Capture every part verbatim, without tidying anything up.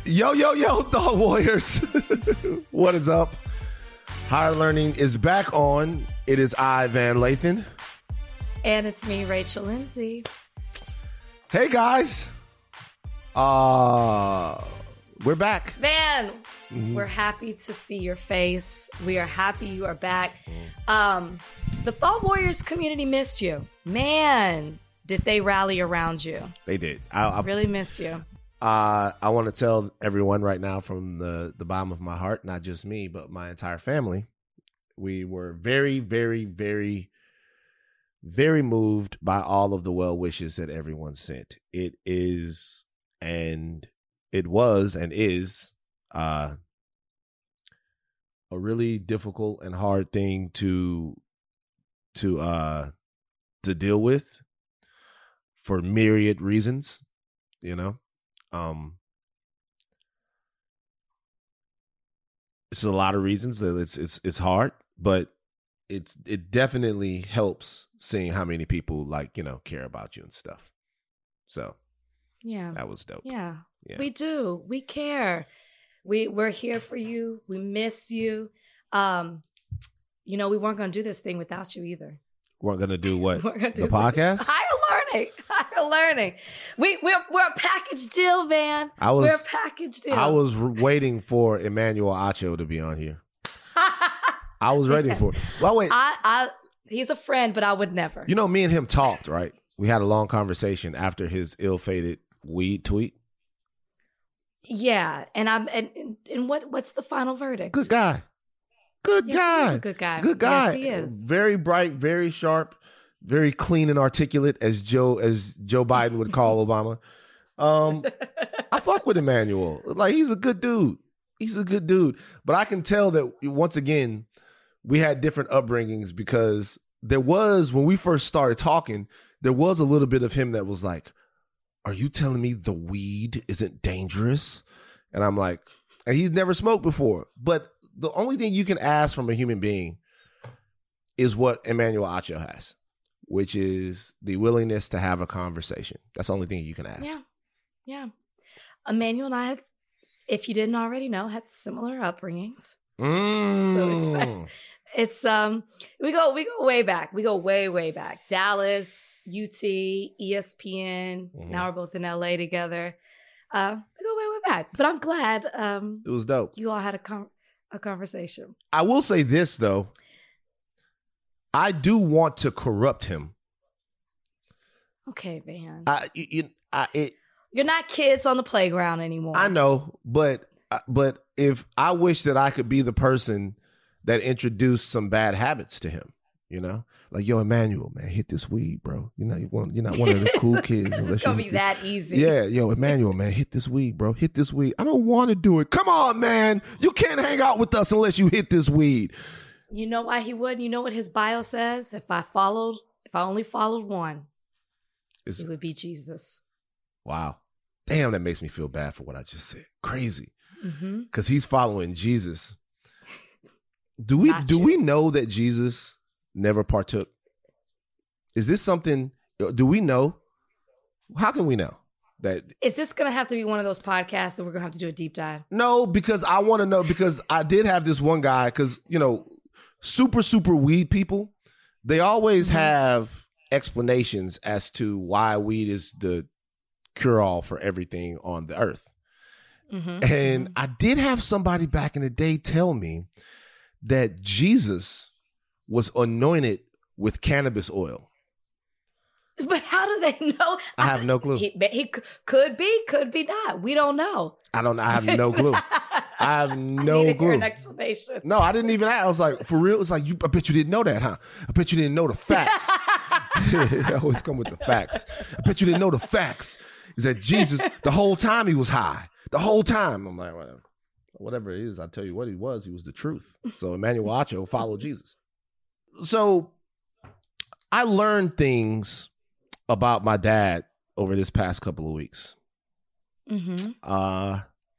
Yo, yo, yo, Thought Warriors. What is up? Higher Learning is back on. It is I, Van Lathan. And it's me, Rachel Lindsay. Hey, guys. Uh, we're back. Van, mm-hmm. We're happy to see your face. We are happy you are back. Um, the Thought Warriors community missed you. Man, did they rally around you. They did. I, I really missed you. Uh, I want to tell everyone right now from the, the bottom of my heart, not just me, but my entire family, we were very, very, very, very moved by all of the well wishes that everyone sent. It is, and it was, and is uh, a really difficult and hard thing to to uh, to deal with for myriad reasons, you know. Um, it's a lot of reasons that it's it's it's hard, but it's it definitely helps seeing how many people like you know care about you and stuff. So yeah, that was dope. Yeah, yeah. we do. We care. We we're here for you. We miss you. Um, you know, we weren't going to do this thing without you either. We're going to do what? We're gonna do the podcast? Higher learning. Higher learning. We, we're, we're a package deal, man. I was, we're a package deal. I was waiting for Emmanuel Acho to be on here. I was waiting for it. Well, wait. I, I, he's a friend, but I would never. You know, me and him talked, right? We had a long conversation after his ill-fated weed tweet. Yeah. And I'm, and, and what, what's the final verdict? Good guy. Good yes, guy. He is a good guy. Good guy. Yes, he is. Very bright, very sharp, very clean and articulate, as Joe as Joe Biden would call Obama. Um, I fuck with Emmanuel. Like, he's a good dude. He's a good dude. But I can tell that, once again, we had different upbringings because there was, when we first started talking, there was a little bit of him that was like, are you telling me the weed isn't dangerous? And I'm like, and he's never smoked before. But the only thing you can ask from a human being is what Emmanuel Acho has, which is the willingness to have a conversation. That's the only thing you can ask. Yeah. Yeah. Emmanuel and I had, if you didn't already know, had similar upbringings. Mm. So it's like, it's um we go we go way back. We go way, way back. Dallas, U T, E S P N. Mm-hmm. Now we're both in L A together. Uh, we go way, way back. But I'm glad um it was dope. You all had a con- a conversation. I will say this though. I do want to corrupt him. Okay, Van. I, you, I, it, You're not kids on the playground anymore. I know, but but if I wish that I could be the person that introduced some bad habits to him, you know, like, yo, Emmanuel, man, hit this weed, bro. You're not one, you're not one of the cool kids. It's gonna be this. that easy. Yeah, yo, Emmanuel, man, hit this weed, bro. Hit this weed. I don't want to do it. Come on, man. You can't hang out with us unless you hit this weed. You know why he would? You know what his bio says? If I followed, if I only followed one, it's, it would be Jesus. Wow. Damn, that makes me feel bad for what I just said. Crazy. Mm-hmm. Because he's following Jesus. Do we Not do you. we know that Jesus never partook? Is this something, do we know? How can we know that? Is this going to have to be one of those podcasts that we're going to have to do a deep dive? No, because I want to know, because I did have this one guy, because, you know, super, super weed people, they always mm-hmm. have explanations as to why weed is the cure-all for everything on the earth. Mm-hmm. And mm-hmm. I did have somebody back in the day tell me that Jesus was anointed with cannabis oil. But how do they know? I have no clue. He, he could be, could be not. We don't know. I don't. I have no clue. I have no I need to clue. hear an explanation. No, I didn't even ask. I was like, for real? It's like, you. I bet you didn't know that, huh? I bet you didn't know the facts. I always come with the facts. I bet you didn't know the facts. Is that Jesus, the whole time he was high. The whole time. I'm like, whatever. Whatever it is, I'll tell you what he was. He was the truth. So Emmanuel Acho followed Jesus. So I learned things about my dad over this past couple of weeks. Mm-hmm. Uh,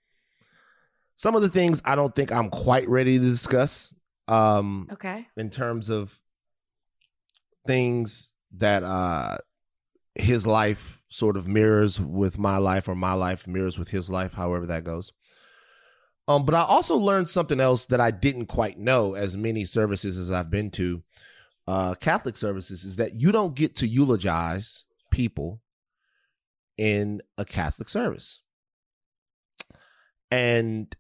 some of the things I don't think I'm quite ready to discuss. Um, okay. In terms of things that uh, his life sort of mirrors with my life, or my life mirrors with his life, however that goes. Um, but I also learned something else that I didn't quite know, as many services as I've been to, uh, Catholic services, is that you don't get to eulogize people in a Catholic service. And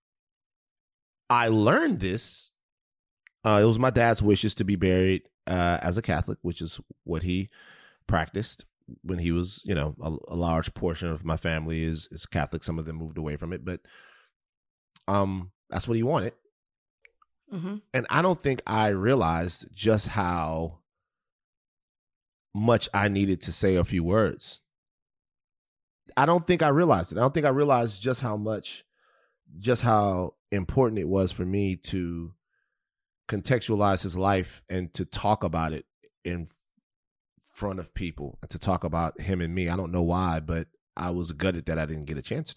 I learned this. Uh, it was my dad's wishes to be buried uh, as a Catholic, which is what he practiced when he was, you know, a, a large portion of my family is is Catholic. Some of them moved away from it, but um, that's what he wanted. Mm-hmm. And I don't think I realized just how much I needed to say a few words. I don't think I realized it. I don't think I realized just how much, just how important it was for me to contextualize his life and to talk about it in front of people and to talk about him and me. I don't know why, but I was gutted that I didn't get a chance to.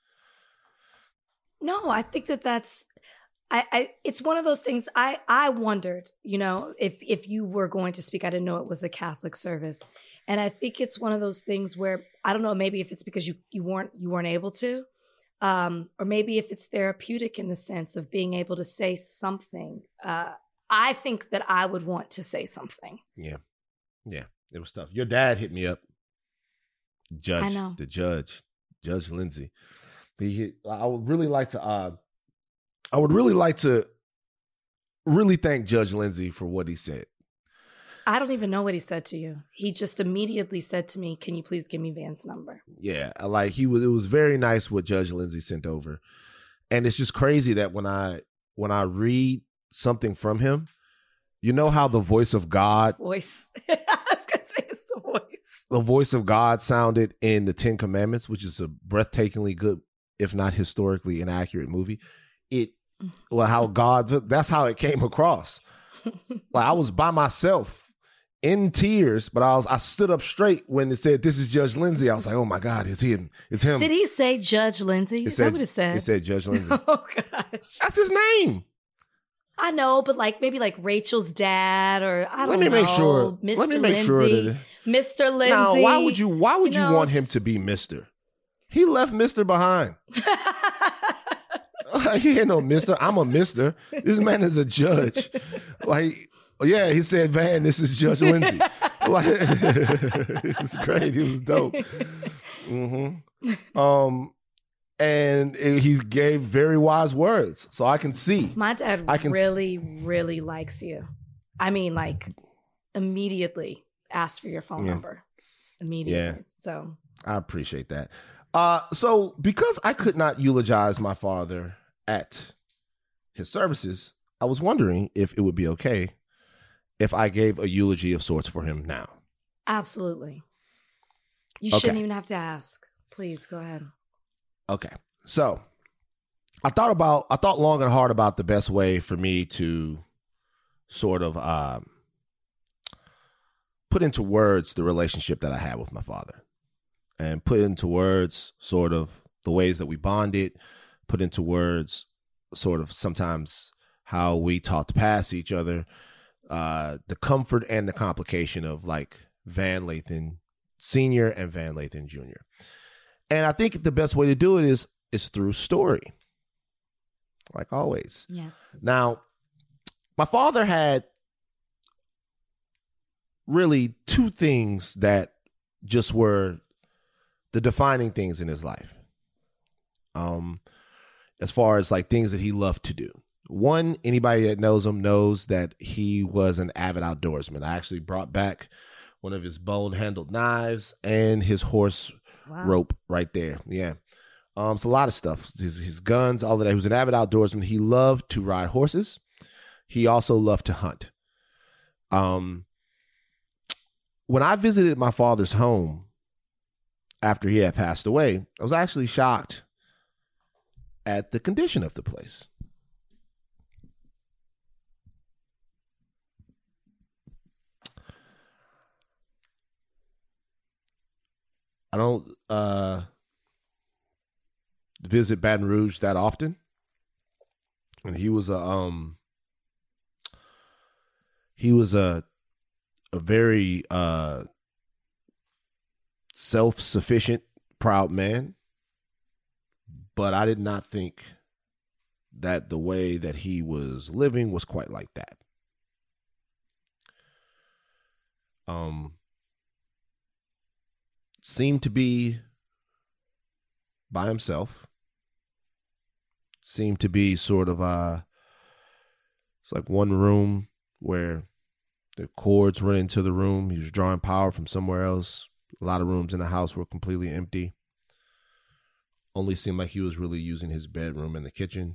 No, I think that that's, I, I, it's one of those things. I, I wondered, you know, if, if you were going to speak, I didn't know it was a Catholic service. And I think it's one of those things where, I don't know, maybe if it's because you, you weren't, you weren't able to, um, or maybe if it's therapeutic in the sense of being able to say something. Uh, I think that I would want to say something. Yeah. Yeah. It was tough. Your dad hit me up. Judge, I know. the judge, Judge Lindsay. He, I would really like to, uh, I would really like to really thank Judge Lindsay for what he said. I don't even know what he said to you. He just immediately said to me, "Can you please give me Van's number?" Yeah, like he was. It was very nice what Judge Lindsay sent over, and it's just crazy that when I when I read something from him, you know how the voice of God, voice. I was gonna say it's the voice. The voice of God sounded in the Ten Commandments, which is a breathtakingly good, if not historically inaccurate movie. It well, how God. That's how it came across. Like I was by myself. In tears, but I was I stood up straight when it said, "This is Judge Lindsay." I was like, "Oh my God, it's him! It's him!" Did he say Judge Lindsay? It Is said, that what it said? It said Judge Lindsay. Oh gosh, that's his name. I know, but like maybe like Rachel's dad, or I don't know. Let me know, make sure. Mister Let me make Lindsay, sure that Mister Lindsay. Now, why would you? Why would you, you know, want him just... to be Mister? He left Mister behind. He ain't no Mister. I'm a Mister. This man is a judge. Like, yeah, he said, "Van, this is Judge Lindsay." Like, this is great. He was dope. Mm-hmm. Um, and it, he gave very wise words, so I can see. My dad I can really, s- really likes you. I mean, like, immediately asked for your phone yeah. number. Immediately. Yeah. So I appreciate that. Uh, so because I could not eulogize my father at his services, I was wondering if it would be okay if I gave a eulogy of sorts for him now. absolutely. You Okay. shouldn't even have to ask. Please go ahead. Okay. So I thought about, I thought long and hard about the best way for me to sort of um, put into words the relationship that I had with my father, and put into words sort of the ways that we bonded, put into words sort of sometimes how we talked past each other, uh, the comfort and the complication of like Van Lathan Senior and Van Lathan Junior And I think the best way to do it is is through story, like always. Yes. Now, my father had really two things that just were the defining things in his life. Um, as far as like things that he loved to do. One, anybody that knows him knows that he was an avid outdoorsman. I actually brought back one of his bone-handled knives and his horse Wow. rope right there. Yeah. Um, it's a lot of stuff. His, his guns, all of that. He was an avid outdoorsman. He loved to ride horses. He also loved to hunt. Um, when I visited my father's home after he had passed away, I was actually shocked at the condition of the place. I don't uh, visit Baton Rouge that often, and he was a um, he was a a very uh, self-sufficient, proud man. But I did not think that the way that he was living was quite like that. Um, seemed to be by himself. Seemed to be sort of uh it's like one room where the cords run into the room. He was drawing power from somewhere else. A lot of rooms in the house were completely empty. Only seemed like he was really using his bedroom and the kitchen.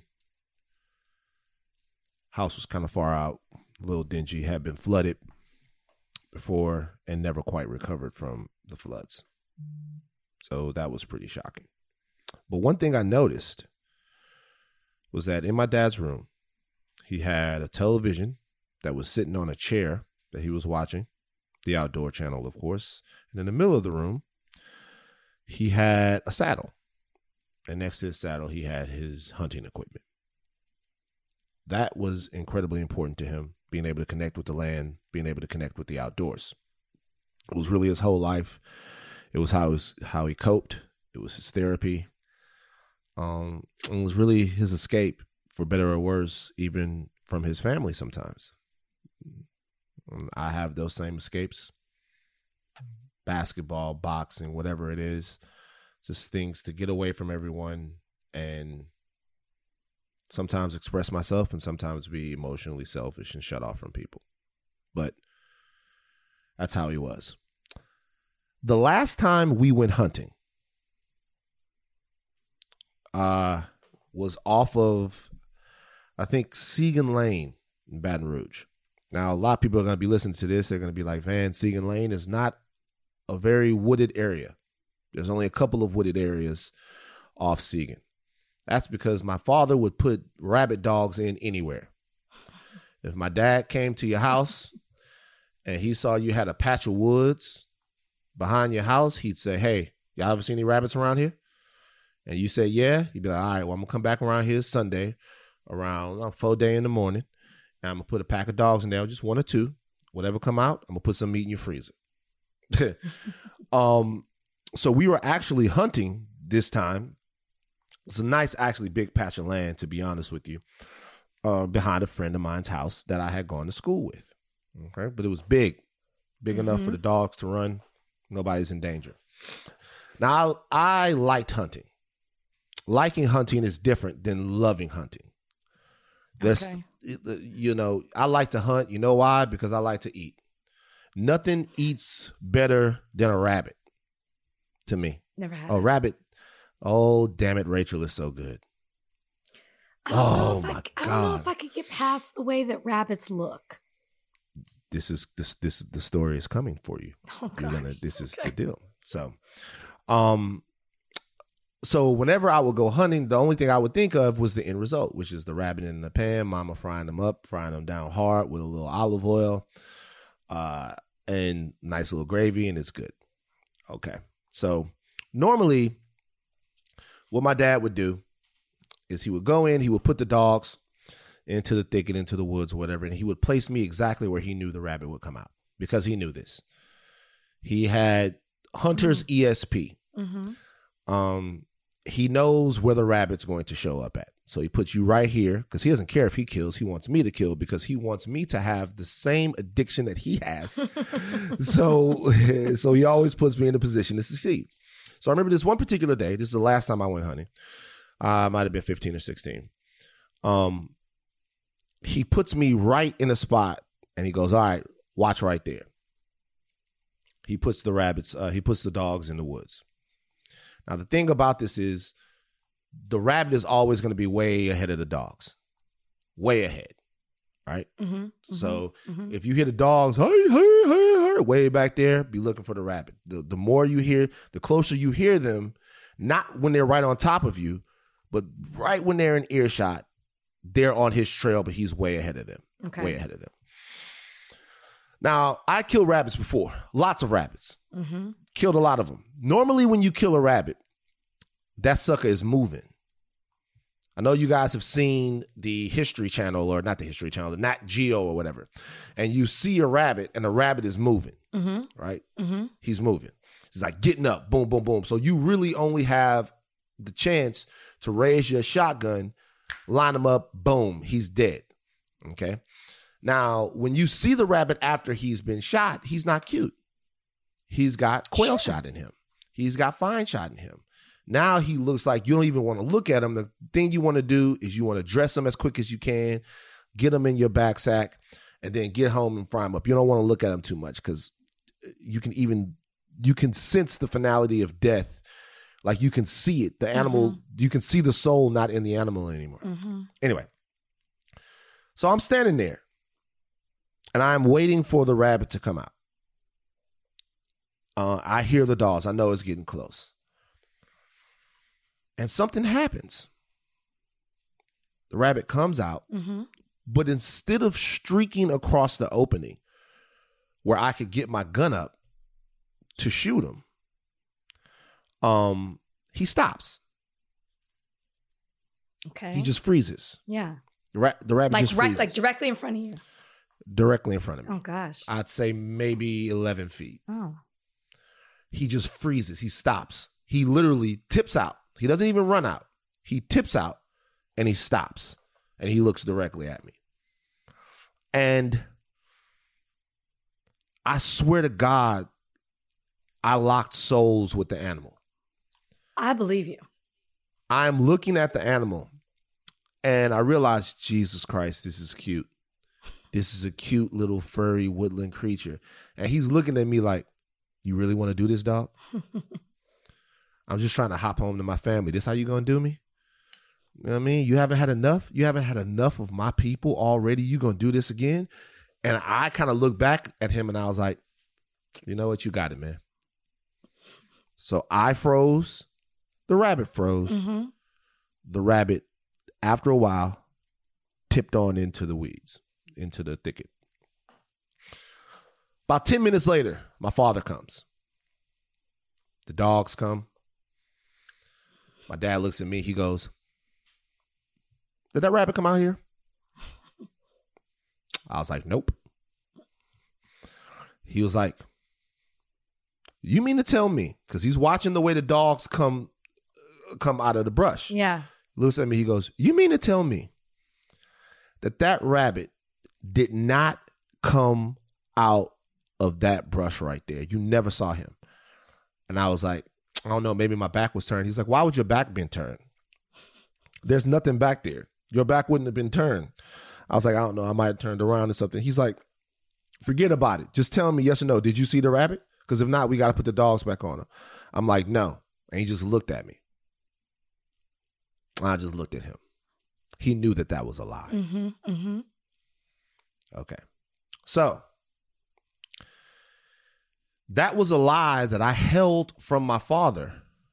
House was kind of far out, a little dingy, had been flooded before and never quite recovered from the floods. So that was pretty shocking. But one thing I noticed was that in my dad's room, he had a television that was sitting on a chair that he was watching, the outdoor channel, of course. And in the middle of the room, he had a saddle. And next to his saddle, he had his hunting equipment. That was incredibly important to him, being able to connect with the land, being able to connect with the outdoors. It was really his whole life. It was how, his, how he coped. It was his therapy. Um, and it was really his escape, for better or worse, even from his family sometimes. I have those same escapes. Basketball, boxing, whatever it is. Just things to get away from everyone and sometimes express myself and sometimes be emotionally selfish and shut off from people. But that's how he was. The last time we went hunting uh, was off of, I think, Segan Lane in Baton Rouge. Now, a lot of people are going to be listening to this. They're going to be like, Van, Segan Lane is not a very wooded area. There's only a couple of wooded areas off Segan. That's because my father would put rabbit dogs in anywhere. If my dad came to your house and he saw you had a patch of woods behind your house, he'd say, hey, y'all ever seen any rabbits around here? And you say, yeah. He'd be like, all right, well, I'm going to come back around here Sunday around uh, four day in the morning. And I'm going to put a pack of dogs in there, just one or two. Whatever come out, I'm going to put some meat in your freezer. um, so we were actually hunting this time. It's a nice, actually big patch of land, to be honest with you, uh, behind a friend of mine's house that I had gone to school with. Okay, but it was big, big mm-hmm. enough for the dogs to run. Nobody's in danger. Now, I, I liked hunting. Liking hunting is different than loving hunting. There's, okay. you know, I like to hunt. You know why? Because I like to eat. Nothing eats better than a rabbit to me. Never had a it. rabbit. Oh, damn it. Rachel is so good. Oh, my I, God. I don't know if I could get past the way that rabbits look. This is this this the story is coming for you. Oh, gosh. You're gonna, this is okay. the deal. So, um, so whenever I would go hunting, the only thing I would think of was the end result, which is the rabbit in the pan, mama frying them up, frying them down hard with a little olive oil, uh, and nice little gravy, and it's good. Okay. So normally what my dad would do is he would go in, he would put the dogs into the thicket, into the woods or whatever, and he would place me exactly where he knew the rabbit would come out because he knew this. He had hunter's mm-hmm. E S P. Mm-hmm. Um, he knows where the rabbit's going to show up at. So he puts you right here because he doesn't care if he kills. He wants me to kill because he wants me to have the same addiction that he has. so, so he always puts me in a position to succeed. So I remember this one particular day. This is the last time I went hunting. Uh, I might have been fifteen or sixteen. Um, he puts me right in a spot and he goes, all right, watch right there. He puts the rabbits, uh, he puts the dogs in the woods. Now, the thing about this is the rabbit is always going to be way ahead of the dogs, way ahead. Right. Mm-hmm, mm-hmm, so mm-hmm. if you hear the dogs, hey, hey, hey, hey, way back there, be looking for the rabbit. The, the more you hear, the closer you hear them, not when they're right on top of you, but right when they're in earshot, they're on his trail, but he's way ahead of them. Okay. Way ahead of them. Now, I killed rabbits before. Lots of rabbits. Mm-hmm. Killed a lot of them. Normally, when you kill a rabbit, that sucker is moving. I know you guys have seen the History Channel, or not the History Channel, the Nat Geo or whatever. And you see a rabbit, and the rabbit is moving, mm-hmm. right? Mm-hmm. He's moving. He's like getting up, boom, boom, boom. So you really only have the chance to raise your shotgun, line him up, boom, he's dead. Okay. Now, when you see the rabbit after he's been shot, he's not cute. He's got quail sure. shot in him. He's got fine shot in him. Now he looks like you don't even want to look at him. The thing you want to do is you want to dress him as quick as you can, get him in your back sack, and then get home and fry him up. You don't want to look at him too much because you can even, you can sense the finality of death. Like you can see it. The animal, mm-hmm. you can see the soul not in the animal anymore. Mm-hmm. Anyway, so I'm standing there and I'm waiting for the rabbit to come out. Uh, I hear the dogs. I know it's getting close. And something happens. The rabbit comes out, mm-hmm. but instead of streaking across the opening where I could get my gun up to shoot him, um, he stops. Okay. He just freezes. Yeah. The, ra- the rabbit like, just freezes. Like directly in front of you. Directly in front of me. Oh, gosh. I'd say maybe eleven feet. Oh. He just freezes. He stops. He literally tips out. He doesn't even run out. He tips out and he stops and he looks directly at me. And I swear to God, I locked souls with the animal. I believe you. I'm looking at the animal and I realized, Jesus Christ, this is cute. This is a cute little furry woodland creature. And he's looking at me like, you really want to do this, dog? I'm just trying to hop home to my family. This how you gonna do me? You know what I mean? You haven't had enough? You haven't had enough of my people already? You gonna do this again? And I kind of looked back at him and I was like, you know what? You got it, man. So I froze. The rabbit froze. Mm-hmm. The rabbit, after a while, tipped on into the weeds, into the thicket. About ten minutes later, my father comes. The dogs come. My dad looks at me. He goes, did that rabbit come out here? I was like, nope. He was like, you mean to tell me? Because he's watching the way the dogs come come out of the brush. Yeah. He looks at me. He goes, you mean to tell me that that rabbit did not come out of that brush right there? You never saw him. And I was like, I don't know, maybe my back was turned. He's like, why would your back been turned? There's nothing back there. Your back wouldn't have been turned. I was like, I don't know, I might have turned around or something. He's like, forget about it. Just tell me yes or no. Did you see the rabbit? Because if not, we got to put the dogs back on him. I'm like, no. And he just looked at me. I just looked at him. He knew that that was a lie. Mm-hmm, mm-hmm. Okay. So that was a lie that I held from my father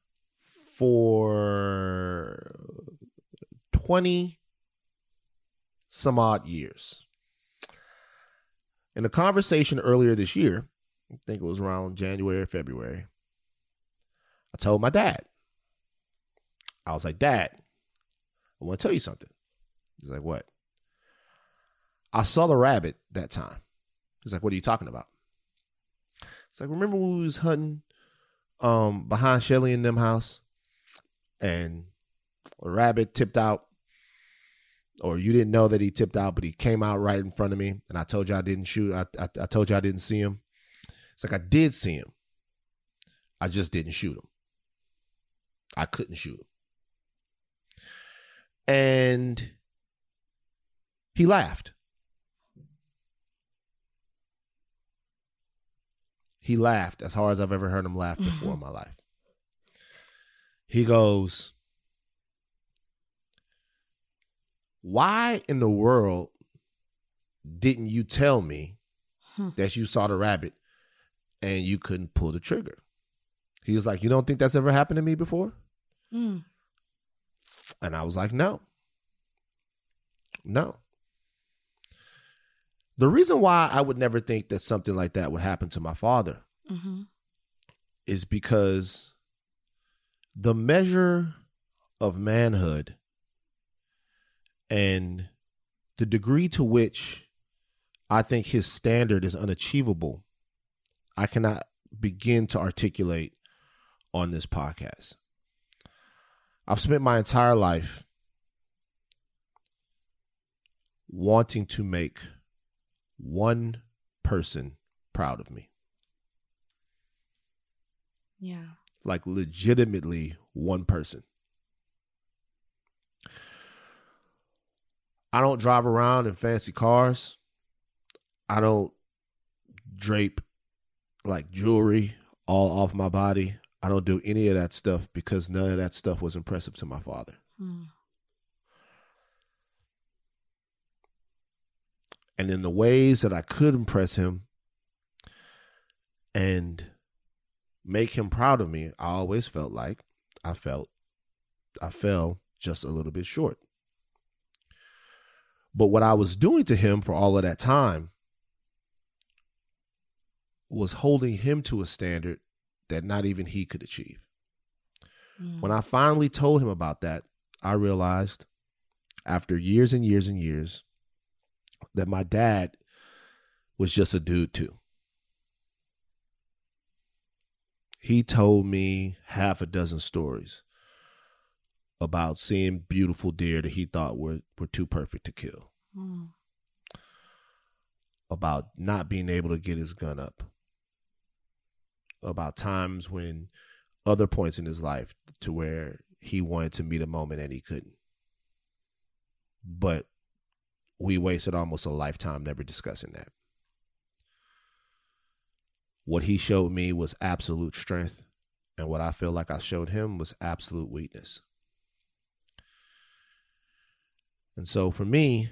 for twenty some odd years. In a conversation earlier this year, I think it was around January or February, I told my dad. I was like, Dad, I want to tell you something. He's like, what? I saw the rabbit that time. He's like, what are you talking about? It's like, remember when we was hunting um, behind Shelly and them house and a rabbit tipped out, or you didn't know that he tipped out, but he came out right in front of me and I told you I didn't shoot. I, I, I told you I didn't see him. It's like, I did see him. I just didn't shoot him. I couldn't shoot him. And he laughed. He laughed as hard as I've ever heard him laugh before mm-hmm. in my life. He goes, why in the world didn't you tell me hmm. that you saw the rabbit and you couldn't pull the trigger? He was like, you don't think that's ever happened to me before? Mm. And I was like, no. No. The reason why I would never think that something like that would happen to my father mm-hmm. is because the measure of manhood and the degree to which I think his standard is unachievable, I cannot begin to articulate on this podcast. I've spent my entire life wanting to make one person proud of me. Yeah. Like legitimately one person. I don't drive around in fancy cars. I don't drape like jewelry all off my body. I don't do any of that stuff because none of that stuff was impressive to my father. Hmm. And in the ways that I could impress him and make him proud of me, I always felt like I felt I fell just a little bit short. But what I was doing to him for all of that time was holding him to a standard that not even he could achieve. Mm. When I finally told him about that, I realized after years and years and years that my dad was just a dude too. He told me half a dozen stories about seeing beautiful deer that he thought were, were too perfect to kill. Mm. About not being able to get his gun up. About times when other points in his life to where he wanted to meet a moment and he couldn't. But we wasted almost a lifetime never discussing that. What he showed me was absolute strength, and what I feel like I showed him was absolute weakness. And so for me,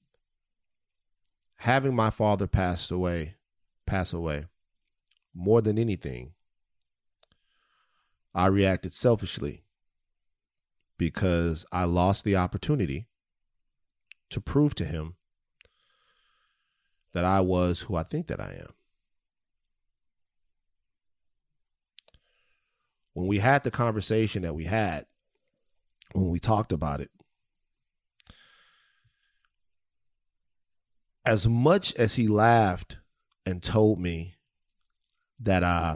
having my father pass away, pass away, more than anything, I reacted selfishly because I lost the opportunity to prove to him that I was who I think that I am. When we had the conversation that we had, when we talked about it, as much as he laughed and told me that uh,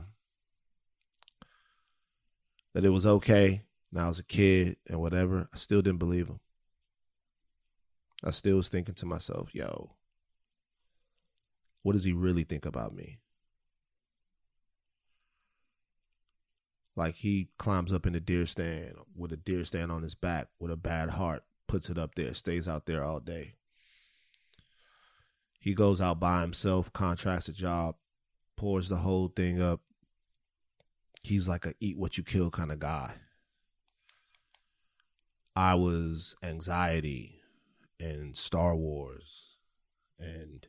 that it was okay, and I was a kid and whatever, I still didn't believe him. I still was thinking to myself, yo, what does he really think about me? Like he climbs up in the deer stand with a deer stand on his back with a bad heart, puts it up there, stays out there all day. He goes out by himself, contracts a job, pours the whole thing up. He's like a eat what you kill kind of guy. I was anxiety and Star Wars and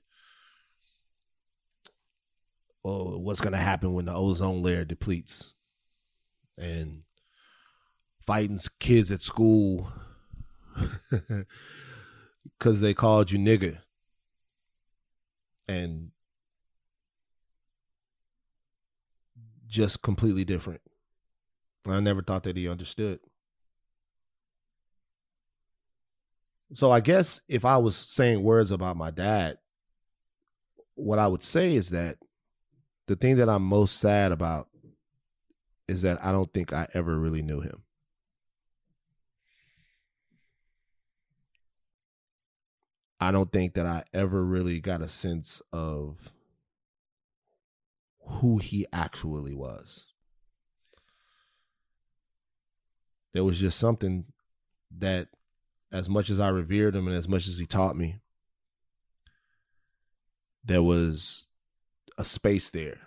oh, what's going to happen when the ozone layer depletes, and fighting kids at school because they called you nigga. And just completely different. I never thought that he understood. So I guess if I was saying words about my dad, what I would say is that the thing that I'm most sad about is that I don't think I ever really knew him. I don't think that I ever really got a sense of who he actually was. There was just something that, as much as I revered him and as much as he taught me, there was a space there.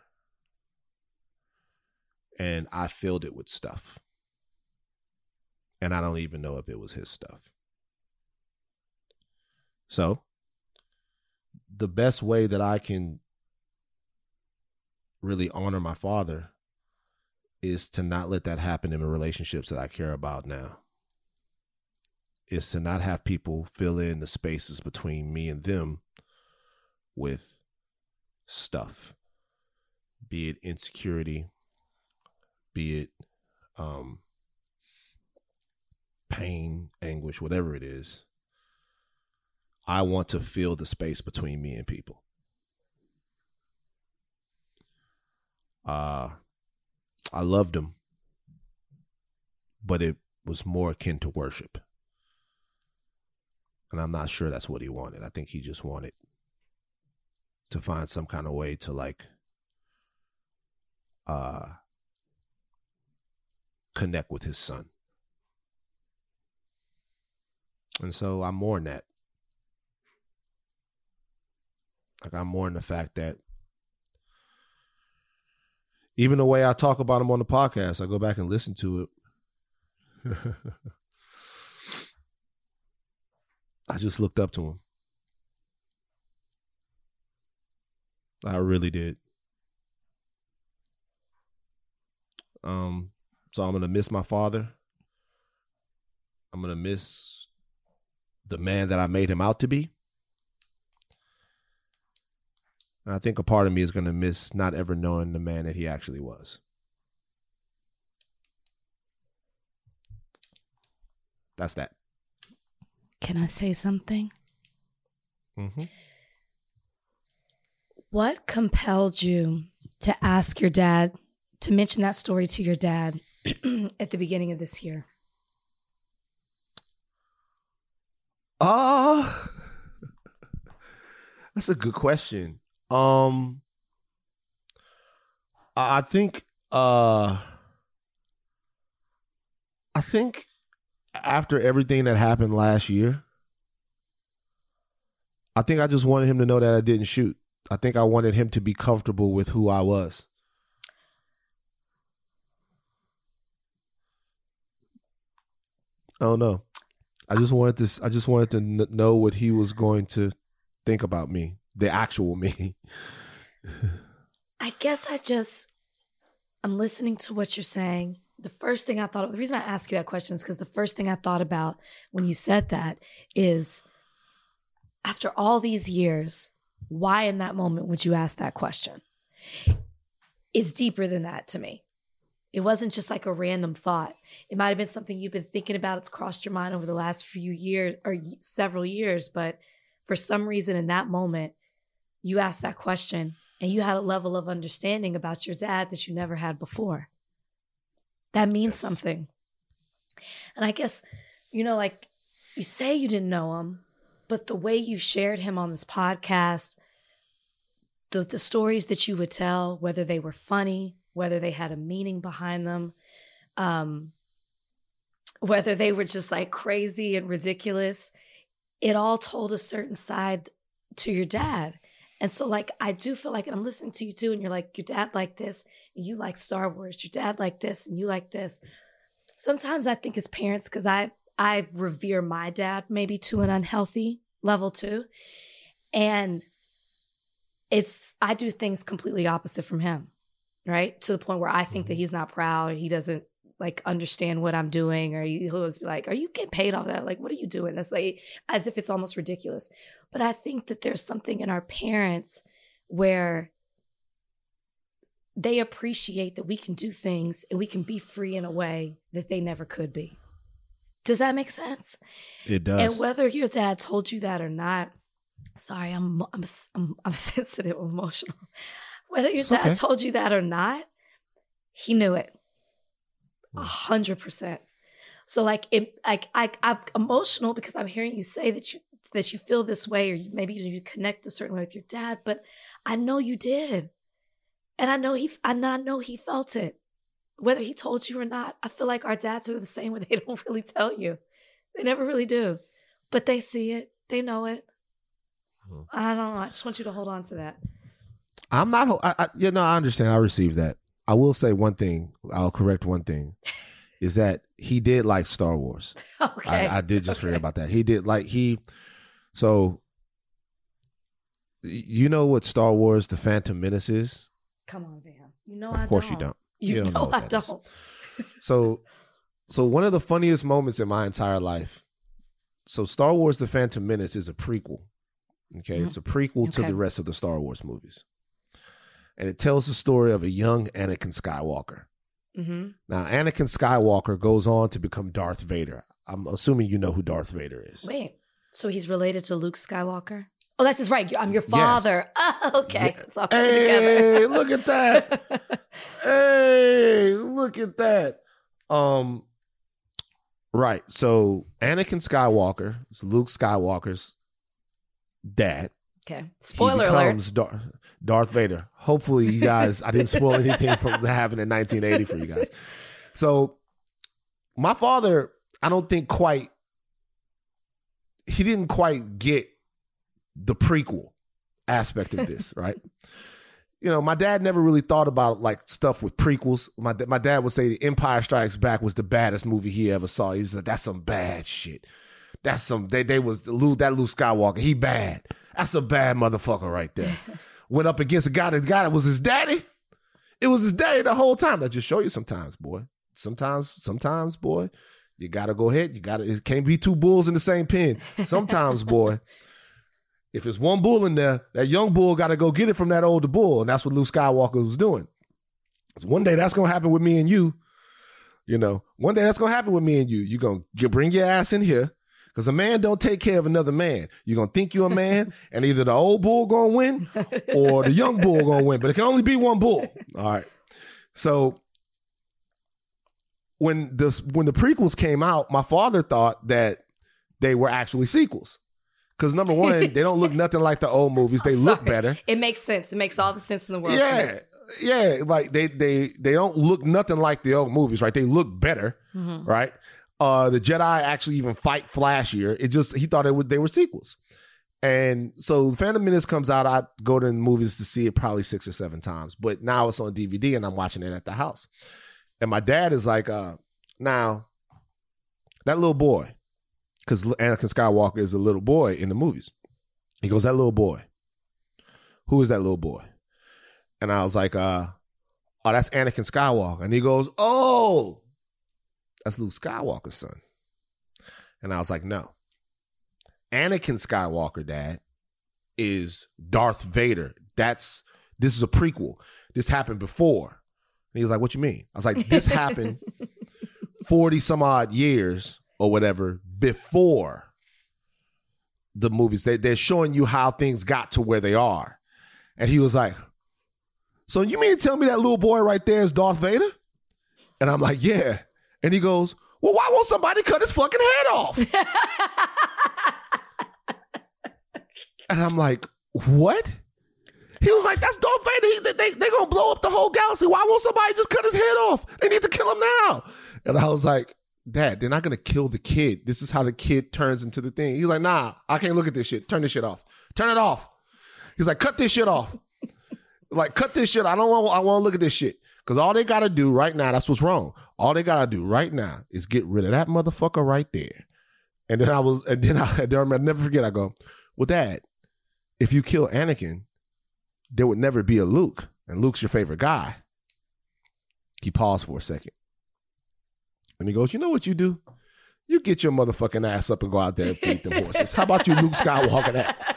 And I filled it with stuff. And I don't even know if it was his stuff. So, the best way that I can really honor my father is to not let that happen in the relationships that I care about now. Is to not have people fill in the spaces between me and them with stuff. Be it insecurity, be it um, pain, anguish, whatever it is. I want to fill the space between me and people. uh, I loved him, but it was more akin to worship. And I'm not sure that's what he wanted. I think he just wanted to find some kind of way to like uh, connect with his son. And so I mourn that. Like I mourn the fact that even the way I talk about him on the podcast, I go back and listen to it. I just looked up to him. I really did. Um, so I'm going to miss my father. I'm going to miss the man that I made him out to be. And I think a part of me is going to miss not ever knowing the man that he actually was. That's that. Can I say something? Mm-hmm. What compelled you to ask your dad, to mention that story to your dad at the beginning of this year? Uh, that's a good question. Um, I think, uh, I think after everything that happened last year, I think I just wanted him to know that I didn't shoot. I think I wanted him to be comfortable with who I was. I don't know. I just wanted to. I just wanted to n- know what he was going to think about me, the actual me. I guess I just. I'm listening to what you're saying. The first thing I thought of, the reason I asked you that question is because the first thing I thought about when you said that is, after all these years, why in that moment would you ask that question? It's deeper than that to me. It wasn't just like a random thought. It might have been something you've been thinking about. It's crossed your mind over the last few years or several years. But for some reason in that moment, you asked that question and you had a level of understanding about your dad that you never had before. That means yes. something. And I guess, you know, like you say you didn't know him, but the way you shared him on this podcast, the, the stories that you would tell, whether they were funny, whether they had a meaning behind them, um, whether they were just like crazy and ridiculous, it all told a certain side to your dad. And so like, I do feel like, and I'm listening to you too, and you're like, your dad like this, and you like Star Wars, your dad like this, and you like this. Sometimes I think as parents, because I, I revere my dad maybe to an unhealthy level too. And it's, I do things completely opposite from him, right? To the point where I think that he's not proud. He doesn't like understand what I'm doing, or he'll always be like, are you getting paid off that? Like, what are you doing? That's like, as if it's almost ridiculous. But I think that there's something in our parents where they appreciate that we can do things and we can be free in a way that they never could be. Does that make sense? It does. And whether your dad told you that or not, sorry, I'm I'm I'm, I'm sensitive, emotional. Whether your it's dad okay. told you that or not, he knew it, a hundred percent. So like, it, like I, I'm emotional because I'm hearing you say that you that you feel this way, or you, maybe you connect a certain way with your dad. But I know you did, and I know he, and I know he felt it. Whether he told you or not, I feel like our dads are the same way. They don't really tell you. They never really do. But they see it. They know it. Hmm. I don't know. I just want you to hold on to that. I'm not, I, I, you know, I understand. I received that. I will say one thing. I'll correct one thing. Is that he did like Star Wars. Okay. I, I did just okay. forget about that. He did like, he, so, you know what Star Wars, The Phantom Menace is? Come on, Van. You know of I course don't. you don't. You, you don't know, know what I that don't. Is. So, so one of the funniest moments in my entire life. So Star Wars, The Phantom Menace is a prequel. Okay. Mm-hmm. It's a prequel okay. to the rest of the Star Wars movies. And it tells the story of a young Anakin Skywalker. Mm-hmm. Now, Anakin Skywalker goes on to become Darth Vader. I'm assuming you know who Darth Vader is. Wait, so he's related to Luke Skywalker? Oh, that's his right. I'm your father. Yes. Oh, okay. Yeah. It's all coming Hey, together. look at that. Hey, look at that. Um, right. So Anakin Skywalker is Luke Skywalker's dad. Okay. Spoiler he alert. becomes Dar- Darth Vader. Hopefully, you guys, I didn't spoil anything from what happened in nineteen eighty for you guys. So my father, I don't think quite, he didn't quite get the prequel aspect of this, right? You know, my dad never really thought about like stuff with prequels. My my dad would say The Empire Strikes Back was the baddest movie he ever saw. He said, that's some bad shit. That's some, they, they was, Luke, that Luke Skywalker, he bad. That's a bad motherfucker right there. Went up against a guy that guy that was his daddy. It was his daddy the whole time. I just show you sometimes, boy. Sometimes, sometimes, boy, you gotta go ahead. You gotta, it can't be two bulls in the same pen. Sometimes, boy, if it's one bull in there, that young bull gotta go get it from that older bull. And that's what Luke Skywalker was doing. So one day that's gonna happen with me and you. You know, one day that's gonna happen with me and you. You're gonna get, bring your ass in here. Because a man don't take care of another man. You're going to think you're a man, and either the old bull going to win or the young bull going to win. But it can only be one bull. All right. So when the, when the prequels came out, my father thought that they were actually sequels. Because number one, they don't look nothing like the old movies. They look better. It makes sense. It makes all the sense in the world. Yeah. Yeah. Like they, they, they don't look nothing like the old movies, right? They look better, mm-hmm. right? Uh, the Jedi actually even fight flashier. It just, he thought it would, they were sequels. And so Phantom Menace comes out. I go to the movies to see it probably six or seven times, but now it's on D V D and I'm watching it at the house. And my dad is like, uh, now that little boy, because Anakin Skywalker is a little boy in the movies. He goes, that little boy, who is that little boy? And I was like, uh, oh, that's Anakin Skywalker. And he goes, oh, that's Luke Skywalker's son. And I was like, no. Anakin Skywalker, Dad, is Darth Vader. That's, this is a prequel. This happened before. And he was like, what you mean? I was like, this happened forty some odd years or whatever before the movies. They, they're showing you how things got to where they are. And he was like, so you mean to tell me that little boy right there is Darth Vader? And I'm like, yeah. And he goes, well, why won't somebody cut his fucking head off? And I'm like, what? He was like, that's Darth Vader. He, they, they, they're going to blow up the whole galaxy. Why won't somebody just cut his head off? They need to kill him now. And I was like, Dad, they're not going to kill the kid. This is how the kid turns into the thing. He's like, nah, I can't look at this shit. Turn this shit off. Turn it off. He's like, cut this shit off. Like, cut this shit. I don't want, I want to look at this shit. Because all they got to do right now, that's what's wrong. All they got to do right now is get rid of that motherfucker right there. And then I was, and then I, and then I'll never forget, I go, well, Dad, if you kill Anakin, there would never be a Luke. And Luke's your favorite guy. He paused for a second. And he goes, you know what you do? You get your motherfucking ass up and go out there and feed them horses. How about you, Luke Skywalker, that?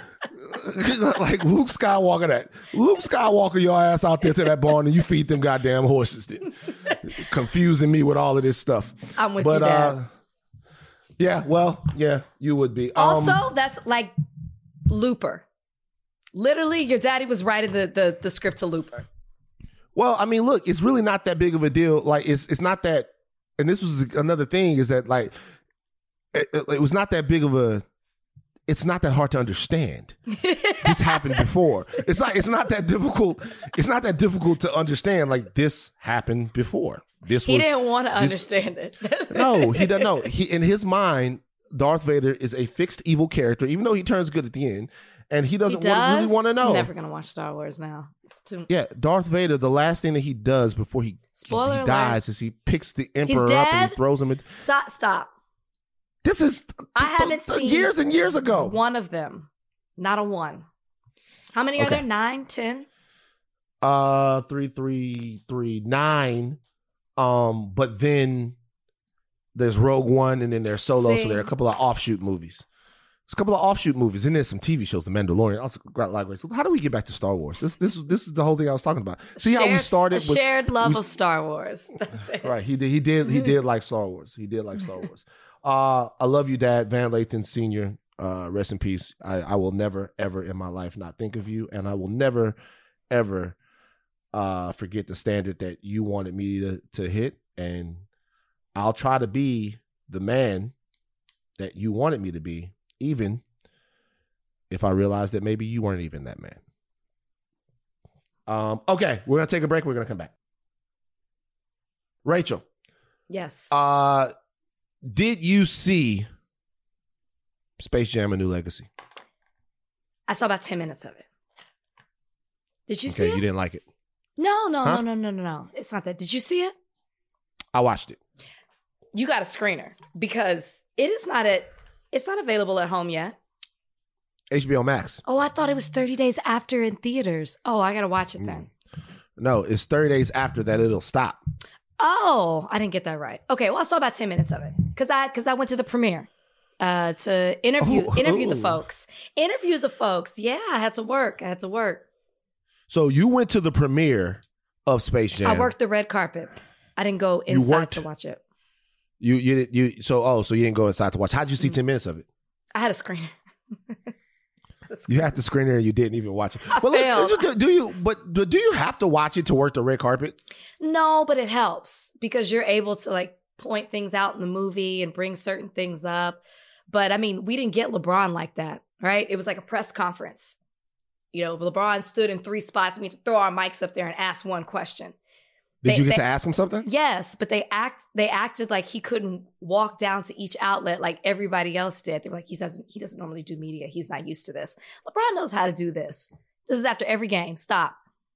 Like Luke Skywalker that. Luke Skywalker your ass out there to that barn and you feed them goddamn horses. Then. Confusing me with all of this stuff. I'm with but, you, Dad. Uh, yeah, well, yeah, you would be. Also, um, that's like Looper. Literally, your daddy was writing the, the, the script to Looper. Well, I mean, look, it's really not that big of a deal. Like, it's it's not that, and this was another thing, is that, like, it, it was not that big of a, it's not that hard to understand. This happened before. It's like, it's not that difficult. It's not that difficult to understand. Like, this happened before. This he was, didn't want to this, understand it. No, he doesn't know. He, in his mind, Darth Vader is a fixed evil character, even though he turns good at the end. And he doesn't he want, really want to know. I'm never going to watch Star Wars now. It's too... Yeah, Darth Vader, the last thing that he does before he, Spoiler he dies alert. is he picks the Emperor He's up dead? and he throws him in. Stop, stop. This is I th- haven't th- seen years and years ago. One of them. Not a one. How many are Okay. there? Nine? Ten? Uh, three, three, three, nine. Um, but then there's Rogue One and then there's Solo, See? so there are a couple of offshoot movies. There's a couple of offshoot movies, and there's some T V shows, The Mandalorian. Also, got like, so how do we get back to Star Wars? This, this, this is the whole thing I was talking about. See shared, how we started a with shared love we, of Star Wars. That's it. Right? He did. He did. He did like Star Wars. He did like Star Wars. Uh, I love you, Dad. Van Lathan Senior Uh, rest in peace. I, I will never, ever in my life not think of you, and I will never, ever uh, forget the standard that you wanted me to, to hit. And I'll try to be the man that you wanted me to be, even if I realize that maybe you weren't even that man. Um, okay, we're going to take a break. We're going to come back. Rachel. Yes. Uh, did you see Space Jam: A New Legacy? I saw about ten minutes of it. Did you okay, see it? You didn't like it? No, no, huh? no, no, no, no, no. It's not that. Did you see it? I watched it. You got a screener because it is not at. It's not available at home yet. H B O Max. Oh, I thought it was thirty days after in theaters. Oh, I got to watch it then. Mm. No, it's thirty days after that it'll stop. Oh, I didn't get that right. Okay, well, I saw about ten minutes of it because I because I went to the premiere uh, to interview Ooh, interview ooh. the folks. Interview the folks. Yeah, I had to work. I had to work. So you went to the premiere of Space Jam. I worked the red carpet. I didn't go You inside worked- to watch it. You you did you so oh so you didn't go inside to watch. How'd you see Mm. ten minutes of it? I had a screener. You had the screener and you didn't even watch it. I But look, failed. do, do you but do you have to watch it to work the red carpet? No, but it helps because you're able to like point things out in the movie and bring certain things up. But I mean, we didn't get LeBron like that, right? It was like a press conference. You know, LeBron stood in three spots. We had to throw our mics up there and ask one question. Did They- you get they- to ask him something? Yes, but they act they acted like he couldn't walk down to each outlet like everybody else did. They were like, he doesn't he doesn't normally do media. He's not used to this. LeBron knows how to do this. This is after every game. Stop.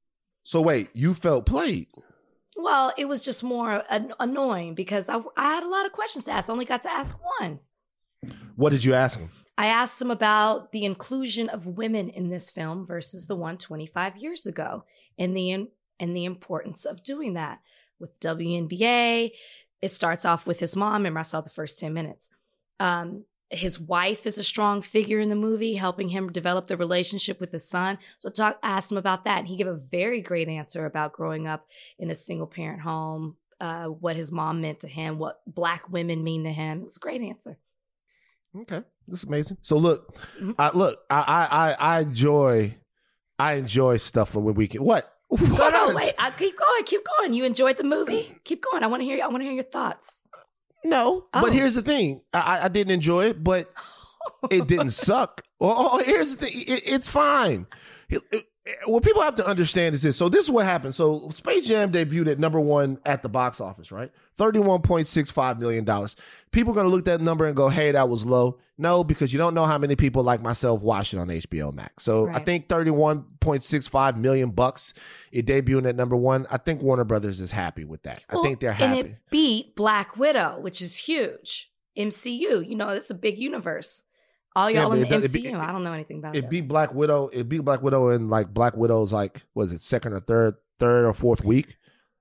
So wait, you felt played. Well, it was just more an- annoying because I, I had a lot of questions to ask. I only got to ask one. What did you ask him? I asked him about the inclusion of women in this film versus the one twenty-five years ago and the and the importance of doing that. With W N B A, it starts off with his mom. Remember, I saw the first ten minutes. Um, his wife is a strong figure in the movie, helping him develop the relationship with his son. So talk, I asked him about that, and he gave a very great answer about growing up in a single-parent home, uh, what his mom meant to him, what Black women mean to him. It was a great answer. Okay, this is amazing. So look, Mhm. I look, I, I, I, I enjoy, I enjoy stuff when we can. What? No, What? no, wait. I, keep going. Keep going. You enjoyed the movie. Keep going. I want to hear. I want to hear your thoughts. No, Oh. but here's the thing. I, I didn't enjoy it, but it didn't suck. Well, oh, here's the thing. It, it's fine. It- it- what people have to understand is this. So this is what happened. So Space Jam debuted at number one at the box office, right? thirty-one point six five million dollars. People are going to look at that number and go, hey, that was low. No, because you don't know how many people like myself watch it on H B O Max. So I Right. think thirty-one point six five million bucks. It debuted at number one. I think Warner Brothers is happy with that. I Well, think they're happy. And it beat Black Widow, which is huge. M C U. You know, it's a big universe. All Yeah, y'all but in it the does- it M C U. be- I don't know anything about It it. beat Black Widow. It beat Black Widow in like Black Widow's like was it second or third, third or fourth week?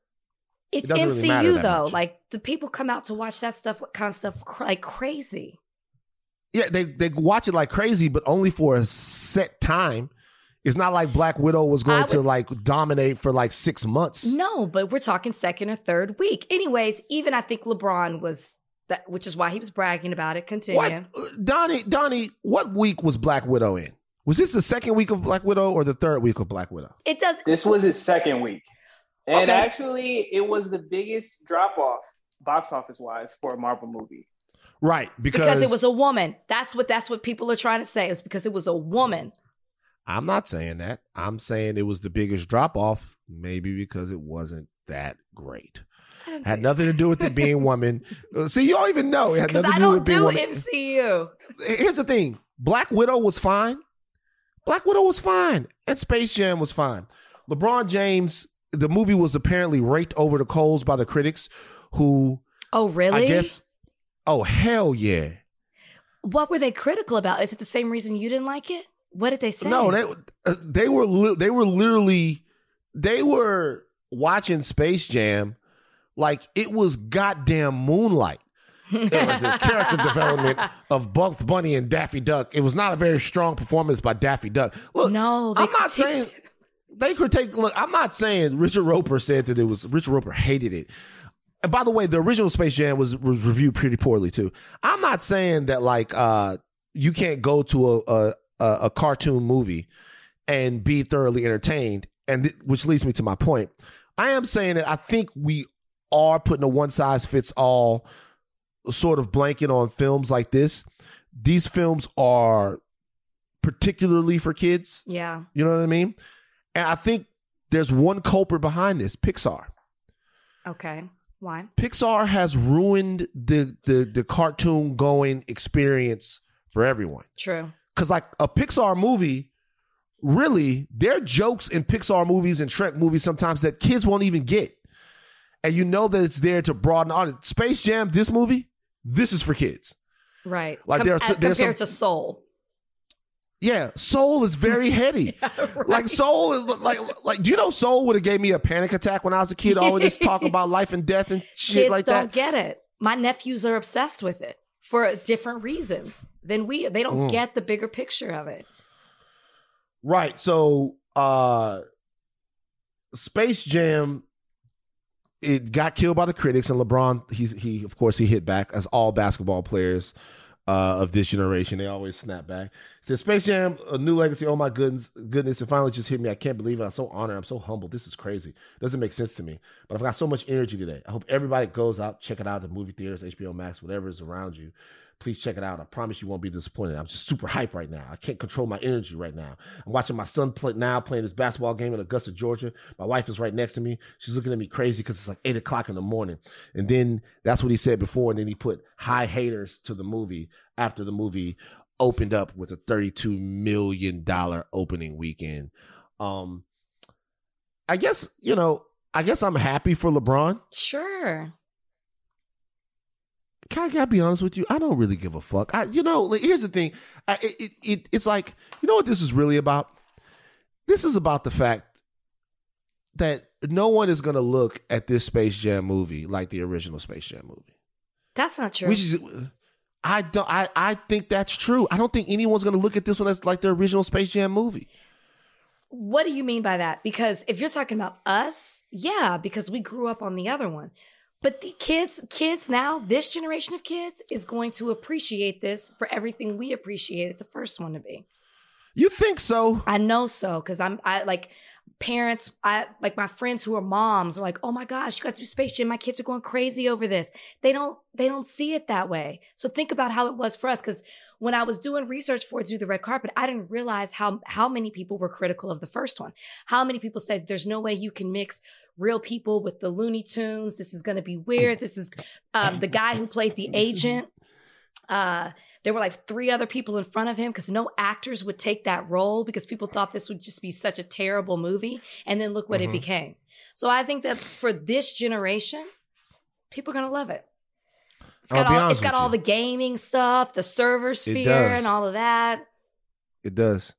It's doesn't really M C U matter that though. much. Like the people come out to watch that stuff, kind of stuff, cr- like crazy. Yeah, they they watch it like crazy, but only for a set time. It's not like Black Widow was going I to would- like dominate for like six months. No, but we're talking second or third week. Anyways, even I think LeBron was that, which is why he was bragging about it. Continue. What, Uh, Donnie? Donnie, what week was Black Widow in? Was this the second week of Black Widow or the third week of Black Widow? It does. This was his second week. And Okay. actually, it was the biggest drop off box office wise for a Marvel movie. Right, It's because, it was a woman. That's what that's what people are trying to say. It's because it was a woman. I'm not saying that. I'm saying it was the biggest drop off, maybe because it wasn't that great. I didn't Had say- nothing to do with it being woman. Uh, See, you don't even know. It had Because nothing I to do don't with being do woman. M C U. Here's the thing. Black Widow was fine. Black Widow was fine. And Space Jam was fine. LeBron James, the movie was apparently raked over the coals by the critics who Oh, really? I guess, oh, hell yeah. What were they critical about? Is it the same reason you didn't like it? What did they say? No, they uh, they were li- they were literally they were watching Space Jam like it was goddamn Moonlight. It was the character development of Bugs Bunny and Daffy Duck. It was not a very strong performance by Daffy Duck. Look, No, they I'm not critiqued saying they could take. Look, I'm not saying Richard Roper said that it was. Richard Roper hated it. And by the way, the original Space Jam was was reviewed pretty poorly too. I'm not saying that like uh you can't go to a a, a, a cartoon movie and be thoroughly entertained. And th- which leads me to my point. I am saying that I think we are putting a one size fits all sort of blanket on films like this. These films are particularly for kids. Yeah. You know what I mean? And I think there's one culprit behind this, Pixar. Okay. Why? Pixar has ruined the the, the cartoon going experience for everyone. True. Because like a Pixar movie, really, there are jokes in Pixar movies and Shrek movies sometimes that kids won't even get. And you know that it's there to broaden the audience. Space Jam, this movie, this is for kids. Right. Like Com- there are, as there's compared some, to Soul. Yeah, Soul is very heady. Yeah, right. Like Soul is like like. Do you know Soul would have gave me a panic attack when I was a kid? All of this talk about life and death and shit Kids like don't that. get it. My nephews are obsessed with it for different reasons than we. They don't Mm. get the bigger picture of it. Right. So, uh, Space Jam, it got killed by the critics, and LeBron, he he of course he hit back as all basketball players uh, of this generation. They always snap back. Said Space Jam, a new legacy. Oh my goodness, goodness! It finally just hit me. I can't believe it. I'm so honored. I'm so humbled. This is crazy. Doesn't make sense to me. But I've got so much energy today. I hope everybody goes out, check it out. The movie theaters, H B O Max, whatever is around you. Please check it out. I promise you won't be disappointed. I'm just super hyped right now. I can't control my energy right now. I'm watching my son play now playing this basketball game in Augusta, Georgia. My wife is right next to me. She's looking at me crazy because it's like eight o'clock in the morning. And then that's what he said before. And then he put high haters to the movie after the movie opened up with a thirty-two million dollars opening weekend. Um, I guess, you know, I guess I'm happy for LeBron. Sure. Can I gotta be honest with you? I don't really give a fuck. I, you know, like, here's the thing. I, it, it, it's like, you know what this is really about? This is about the fact that no one is going to look at this Space Jam movie like the original Space Jam movie. That's not true. Which is, I don't. I, I think that's true. I don't think anyone's going to look at this one as like the original Space Jam movie. What do you mean by that? Because if you're talking about us, yeah, because we grew up on the other one. But the kids, kids now, this generation of kids is going to appreciate this for everything we appreciated the first one to be. You think so? I know so, because I'm I like parents, I like my friends who are moms are like, oh my gosh, you got to do Space Jam. My kids are going crazy over this. They don't they don't see it that way. So think about how it was for us, because when I was doing research for it to do the red carpet, I didn't realize how how many people were critical of the first one. How many people said there's no way you can mix real people with the Looney Tunes. This is going to be weird. This is um, the guy who played the agent. Uh, there were like three other people in front of him because no actors would take that role because people thought this would just be such a terrible movie. And then look what mm-hmm. it became. So I think that for this generation, people are going to love it. It's got, all, it's got all the gaming stuff, the server sphere and all of that. It does.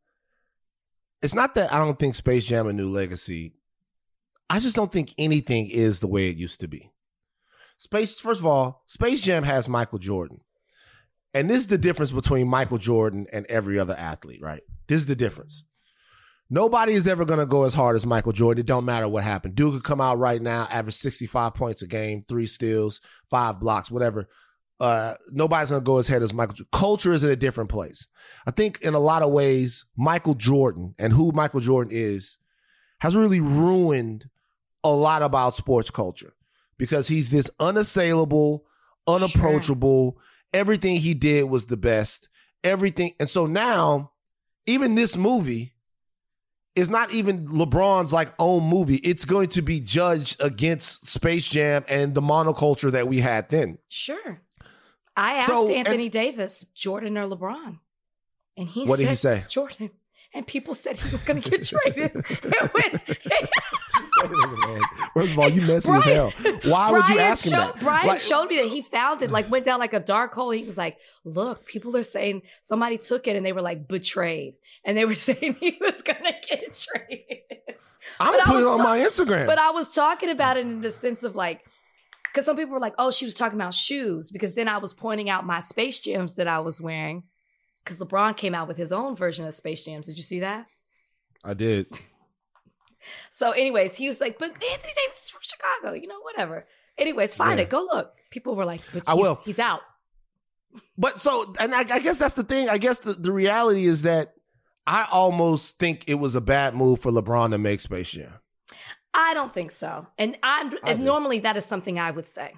It's not that I don't think Space Jam A New Legacy, I just don't think anything is the way it used to be. Space, first of all, Space Jam has Michael Jordan. And this is the difference between Michael Jordan and every other athlete, right? This is the difference. Nobody is ever going to go as hard as Michael Jordan. It don't matter what happened. Dude could come out right now, average sixty-five points a game, three steals, five blocks, whatever. Uh, nobody's going to go as hard as Michael Jordan. Culture is in a different place. I think in a lot of ways, Michael Jordan and who Michael Jordan is has really ruined a lot about sports culture because he's this unassailable, unapproachable. Sure. Everything he did was the best. Everything. And so now, even this movie is not even LeBron's like own movie. It's going to be judged against Space Jam and the monoculture that we had then. Sure. I asked so, Anthony and, Davis, Jordan or LeBron. And he what said, did he say? Jordan. And people said he was going to get traded. And when, First of all, you messy Brian, as hell. Why Brian would you ask him showed, that? Brian like, showed me that he found it, like went down like a dark hole. He was like, look, people are saying somebody took it and they were like betrayed. And they were saying he was going to get traded. I'm going to put it on ta- my Instagram. But I was talking about it in the sense of like, because some people were like, oh, she was talking about shoes. Because then I was pointing out my Space Jams that I was wearing. Because LeBron came out with his own version of Space Jams. Did you see that? I did. So anyways, he was like, but Anthony Davis is from Chicago, you know, whatever. Anyways, find yeah. it. Go look. People were like, but I will. He's out. But so, and I, I guess that's the thing. I guess the, the reality is that I almost think it was a bad move for LeBron to make Space Jam. I don't think so. And I'm I and normally that is something I would say.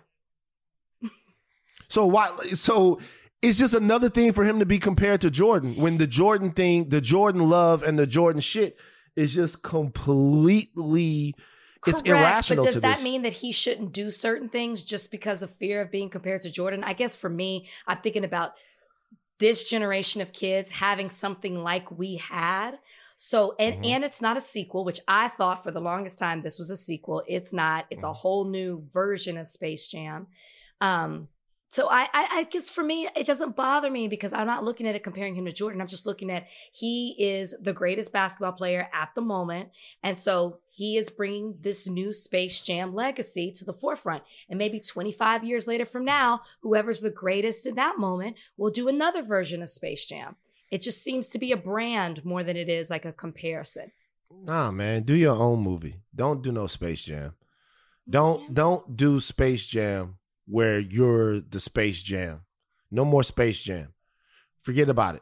So why? So it's just another thing for him to be compared to Jordan when the Jordan thing, the Jordan love and the Jordan shit is just completely. It's Correct, irrational but does to that this. mean that he shouldn't do certain things just because of fear of being compared to Jordan? I guess for me, I'm thinking about this generation of kids having something like we had. So, and, Mhm. and it's not a sequel, which I thought for the longest time this was a sequel. It's not. It's a whole new version of Space Jam. Um, so I, I, I guess for me, it doesn't bother me because I'm not looking at it comparing him to Jordan. I'm just looking at he is the greatest basketball player at the moment. And so he is bringing this new Space Jam legacy to the forefront. And maybe twenty-five years later from now, whoever's the greatest in that moment will do another version of Space Jam. It just seems to be a brand more than it is like a comparison. Nah, man, do your own movie. Don't do no Space Jam. Don't don't do Space Jam where you're the Space Jam. No more Space Jam. Forget about it.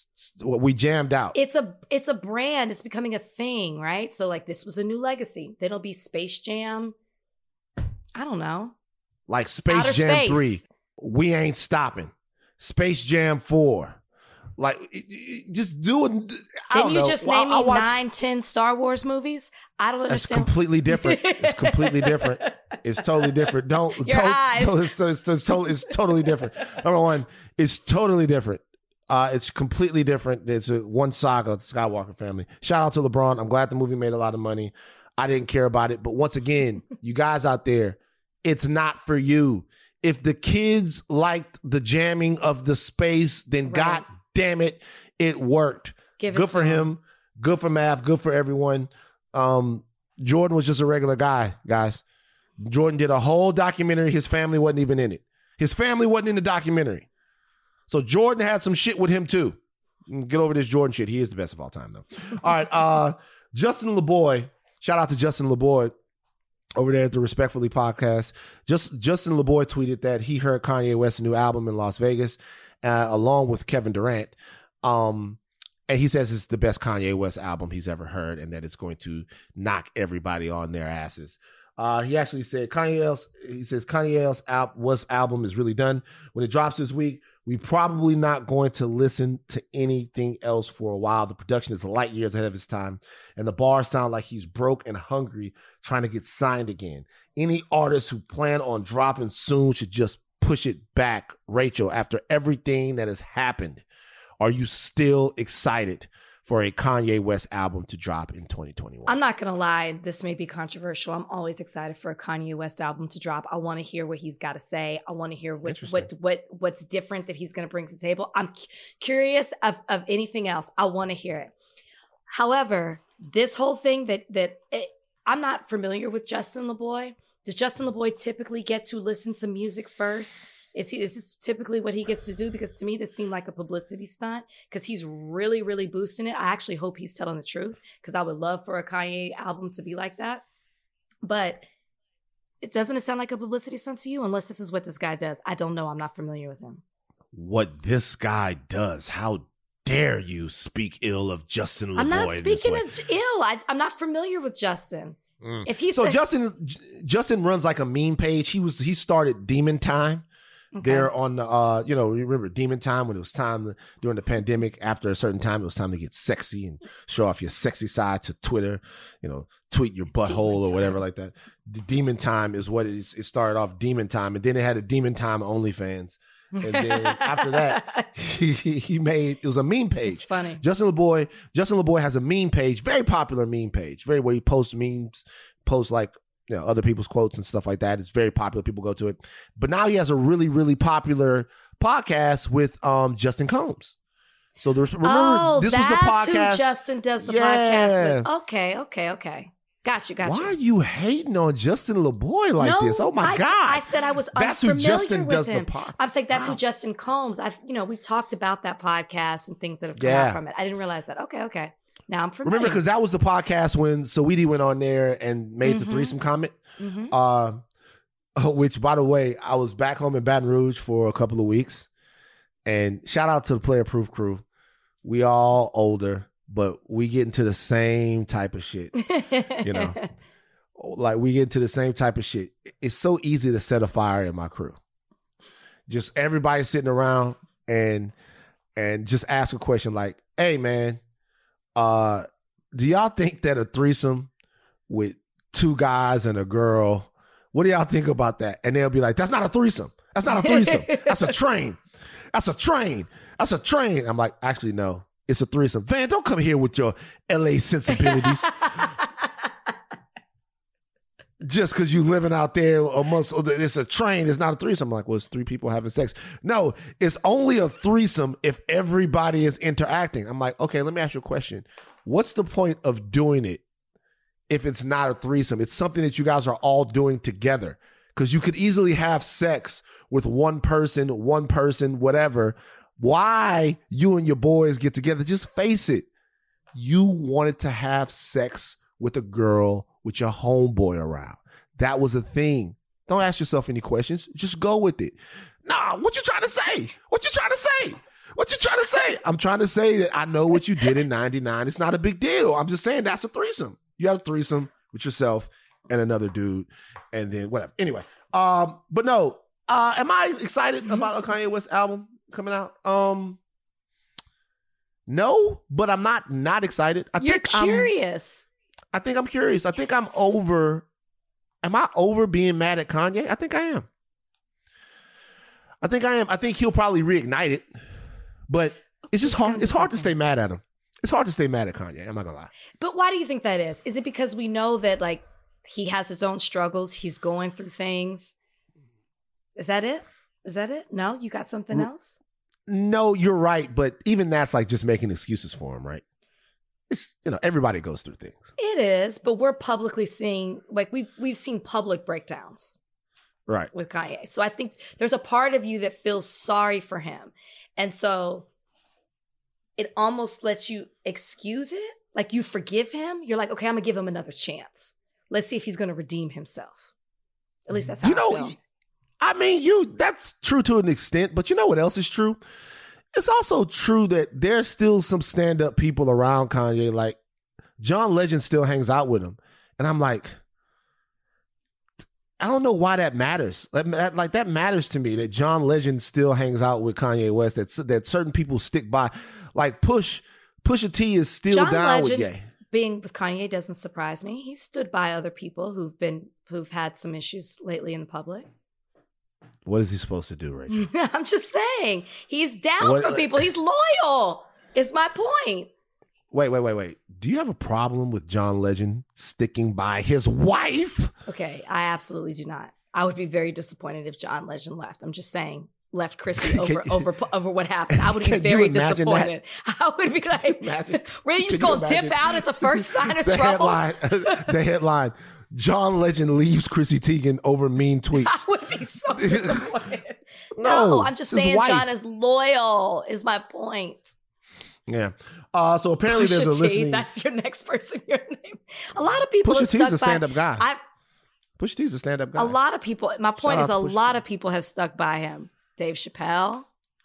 We jammed out. It's a it's a brand. It's becoming a thing, right? So like this was a new legacy. Then it'll be Space Jam. I don't know. Like Space Outer Jam space. three. We ain't stopping. Space Jam four. Like, it, it, just do it. I Didn't don't you know. just Well, name I me watch- nine, ten Star Wars movies? I don't That's understand. completely different. It's completely different. It's totally different. Don't. Your don't, eyes. don't- it's, it's, it's, totally, it's totally different. Number one, it's totally different. Uh, it's completely different. It's a, one saga, the Skywalker family. Shout out to LeBron. I'm glad the movie made a lot of money. I didn't care about it. But once again, you guys out there, it's not for you. If the kids liked the jamming of the space, then Right. God damn it, it worked. Give it Good to for him. him. Good for Mav. Good for everyone. Um, Jordan was just a regular guy, guys. Jordan did a whole documentary. His family wasn't even in it. His family wasn't in the documentary. So Jordan had some shit with him too. Get over this Jordan shit. He is the best of all time, though. All right. Uh, Justin LeBoy. Shout out to Justin LeBoy over there at the Respectfully podcast. Just Justin LeBoy tweeted that he heard Kanye West's new album in Las Vegas, uh, along with Kevin Durant. Um, and he says it's the best Kanye West album he's ever heard, and that it's going to knock everybody on their asses. Uh, he actually said Kanye else. He says Kanye al- West album is really done. When it drops this week, we probably not going to listen to anything else for a while. The production is light years ahead of its time, and the bars sound like he's broke and hungry, trying to get signed again. Any artists who plan on dropping soon should just push it back. Rachel, after everything that has happened, are you still excited for a Kanye West album to drop in twenty twenty-one? I'm not going to lie. This may be controversial. I'm always excited for a Kanye West album to drop. I want to hear what he's got to say. I want to hear what, what, what, what's different that he's going to bring to the table. I'm cu- curious of, of anything else. I want to hear it. However, this whole thing that, that it, I'm not familiar with Justin LeBoy. Does Justin LeBoy typically get to listen to music first? Is he? Is this typically what he gets to do? Because to me, this seemed like a publicity stunt because he's really, really boosting it. I actually hope he's telling the truth because I would love for a Kanye album to be like that. But it doesn't it sound like a publicity stunt to you? Unless this is what this guy does. I don't know. I'm not familiar with him. What this guy does? How dare you speak ill of Justin LeBoy? I'm not speaking this way? of ill. I, I'm not familiar with Justin. Mm. If he's so a- Justin, J- Justin runs like a meme page. He was he started Demon Time. Okay. There on the, uh, you know, you remember Demon Time when it was time to, during the pandemic, after a certain time, it was time to get sexy and show off your sexy side to Twitter, you know, tweet your butthole or whatever like that. The Demon Time is what it is. It started off Demon Time, and then it had a Demon Time OnlyFans. And then after that, he, he made, it was a meme page. It's funny. Justin LeBoy, Justin LeBoy has a meme page, very popular meme page, very where he posts memes, posts like, you know, other people's quotes and stuff like that. It's very popular. People go to it. But now he has a really, really popular podcast with um, Justin Combs. So there's remember oh, this was the that's podcast. who Justin does the Yeah. podcast with. Okay, okay, okay. Got you, got Why you. are you hating on Justin LeBoy like no, this? Oh my I, God. I said I was That's who unfamiliar Justin with does him. the podcast. I'm saying that's Wow. who Justin Combs. I've, you know, we've talked about that podcast and things that have come Yeah. out from it. I didn't realize that. Okay, okay. Now I'm familiar. Remember, because that was the podcast when Saweetie went on there and made the Mhm. threesome comment. Mhm. Uh, which, by the way, I was back home in Baton Rouge for a couple of weeks. And shout out to the Player Proof crew. We all older, but we get into the same type of shit. You know, like we get into the same type of shit. It's so easy to set a fire in my crew. Just everybody sitting around and and just ask a question like, "Hey, man, uh, do y'all think that a threesome with two guys and a girl, what do y'all think about that?" And they'll be like, "That's not a threesome. That's not a threesome. That's a train. That's a train. That's a train." I'm like, "Actually, no, it's a threesome." Van, don't come here with your L A sensibilities. Just because you living out there amongst, it's a train, it's not a threesome. I'm like, well, it's three people having sex. No, it's only a threesome if everybody is interacting. I'm like, okay, let me ask you a question. What's the point of doing it if it's not a threesome? It's something that you guys are all doing together. Because you could easily have sex with one person, one person, whatever. Why you and your boys get together? Just face it. You wanted to have sex with a girl with your homeboy around. That was a thing. Don't ask yourself any questions. Just go with it. Nah, what you trying to say? What you trying to say? What you trying to say? I'm trying to say that I know what you did in ninety-nine. It's not a big deal. I'm just saying that's a threesome. You had a threesome with yourself and another dude, and then whatever. Anyway, um, but no, uh, am I excited about a Kanye West album coming out? Um, no, but I'm not not excited. I You're think curious. I'm, I think I'm curious. I think I'm over. Am I over being mad at Kanye? I think I am. I think I am. I think he'll probably reignite it, but it's just hard. It's hard to stay mad at him. It's hard to stay mad at Kanye. I'm not gonna lie. But why do you think that is? Is it because we know that like he has his own struggles? He's going through things. Is that it? Is that it? No, you got something else? No, you're right. But even that's like just making excuses for him, right? It's, you know, everybody goes through things. It is, but we're publicly seeing, like we've we've seen public breakdowns, right, with Kanye. So I think there's a part of you that feels sorry for him, and so it almost lets you excuse it. Like you forgive him. You're like, okay, I'm gonna give him another chance. Let's see if he's gonna redeem himself. At least that's how you know. I feel. I mean, you that's true to an extent, but you know what else is true? It's also true that there's still some stand-up people around Kanye. Like John Legend still hangs out with him, and I'm like, I don't know why that matters. That, that, like that matters to me that John Legend still hangs out with Kanye West. That that certain people stick by. Like Push, Pusha T is still John down Legend with Ye. Being with Kanye doesn't surprise me. He stood by other people who've been who've had some issues lately in the public. What is he supposed to do, Rachel? I'm just saying. He's down What- for people. He's loyal, is my point. Wait, wait, wait, wait. Do you have a problem with John Legend sticking by his wife? Okay, I absolutely do not. I would be very disappointed if John Legend left. I'm just saying, left Chrissy over Can- over over what happened. I would be Can you very imagine disappointed. I would be like, imagine- really, you just can you gonna dip imagine out at the first sign of the trouble? headline, the headline, John Legend leaves Chrissy Teigen over mean tweets. I would be so disappointed. No, no, I'm just it's his saying wife. John is loyal, is my point. Yeah. Uh, so apparently there's a Pusha T, listening. that's your next person your name. A lot of people Pusha have T's stuck a stand-up by, guy. I, Pusha T's a stand-up guy. a lot of people, my point Shout is a out to Pusha lot T. of people have stuck by him. Dave Chappelle,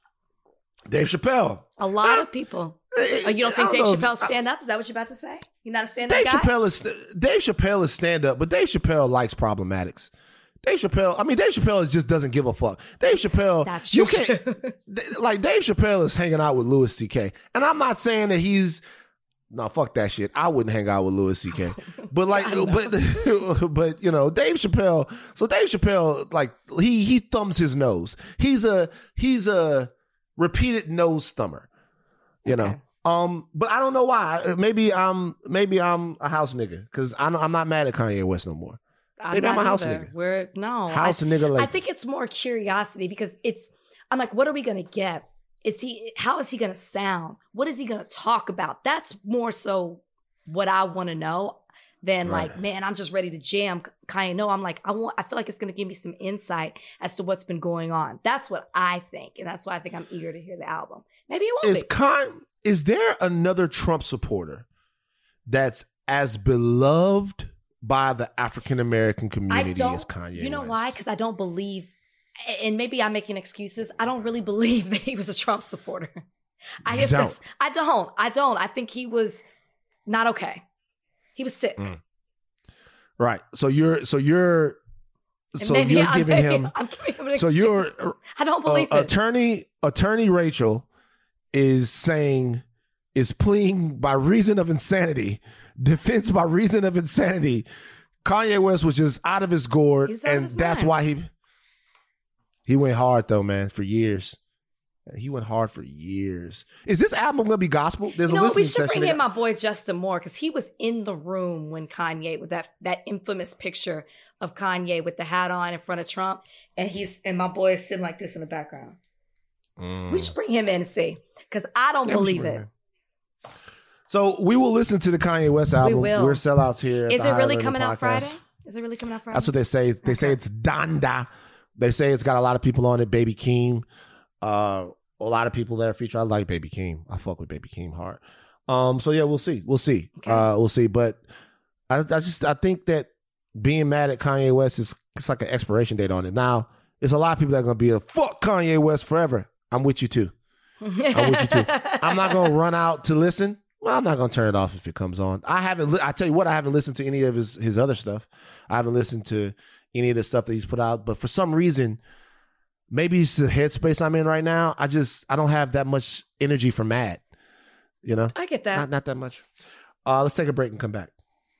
Dave Chappelle. a lot of people. Eh, Oh, you don't think I Dave know if- Chappelle's stand up? Is that what you're about to say? You're not a stand up Dave guy? Chappelle is Dave Chappelle is stand-up, but Dave Chappelle likes problematics. Dave Chappelle, I mean, Dave Chappelle is- just doesn't give a fuck. Dave Chappelle, That's you true. can't, th- like Dave Chappelle is hanging out with Louis C K, and I'm not saying that he's, no, fuck that shit. I wouldn't hang out with Louis C K, but like, but but you know, Dave Chappelle. So Dave Chappelle, like he he thumbs his nose. He's a he's a repeated nose thumber, you know. Okay. Um, but I don't know why. Maybe I'm maybe I'm a house nigga because I'm I'm not mad at Kanye West no more. I'm Maybe I'm not a house either. nigga. We're no House I, nigga, like I think it's more curiosity because it's. I'm like, what are we gonna get? Is he? How is he gonna sound? What is he gonna talk about? That's more so what I want to know than Right. like, man, I'm just ready to jam Kanye. No, I'm like, I want. I feel like it's gonna give me some insight as to what's been going on. That's what I think, and that's why I think I'm eager to hear the album. Maybe it won't is be. Con is there another Trump supporter that's as beloved by the African American I community don't. as Kanye? You know West? why? Because I don't believe and maybe I'm making excuses. I don't really believe that he was a Trump supporter. I guess don't. that's, I don't. I don't. I think he was not okay. He was sick. Mm. Right. So you're so you're And so maybe you're I'm giving making- him I'm giving him an so excuse. you're I don't believe uh, it. attorney attorney Rachel is saying is pleading by reason of insanity, defense by reason of insanity. Kanye West was just out of his gourd, He was out of and his that's mind. why he he went hard though, man, for years. He went hard for years. Is this album gonna be gospel? There's You a know what? We listening should session. bring in They- my boy Justin Moore because he was in the room when Kanye with that that infamous picture of Kanye with the hat on in front of Trump, and he's and my boy is sitting like this in the background. Mm. We should bring him in and see because I don't Yeah, we should believe bring it. him in. So we will listen to the Kanye West album. will. We're sellouts here. at Is the it Higher really Learning coming out Podcast. Friday? Is it really coming out Friday? That's what they say. They say Okay. it's Donda. They say it's got a lot of people on it. Baby Keem. Uh, a lot of people that are featured. I like Baby Keem. I fuck with Baby Keem hard. Um, so yeah, we'll see. We'll see. Okay. Uh, we'll see. But I, I just I think that being mad at Kanye West is it's like an expiration date on it. Now, there's a lot of people that are gonna be a fuck Kanye West forever. I'm with you too. I'm with you too. I'm not gonna run out to listen. Well, I'm not gonna turn it off if it comes on. I haven't. Li- I tell you what, I haven't listened to any of his his other stuff. I haven't listened to any of the stuff that he's put out. But for some reason, maybe it's the headspace I'm in right now. I just I don't have that much energy for Mad. You know, I get that. not not that much. Uh, let's take a break and come back.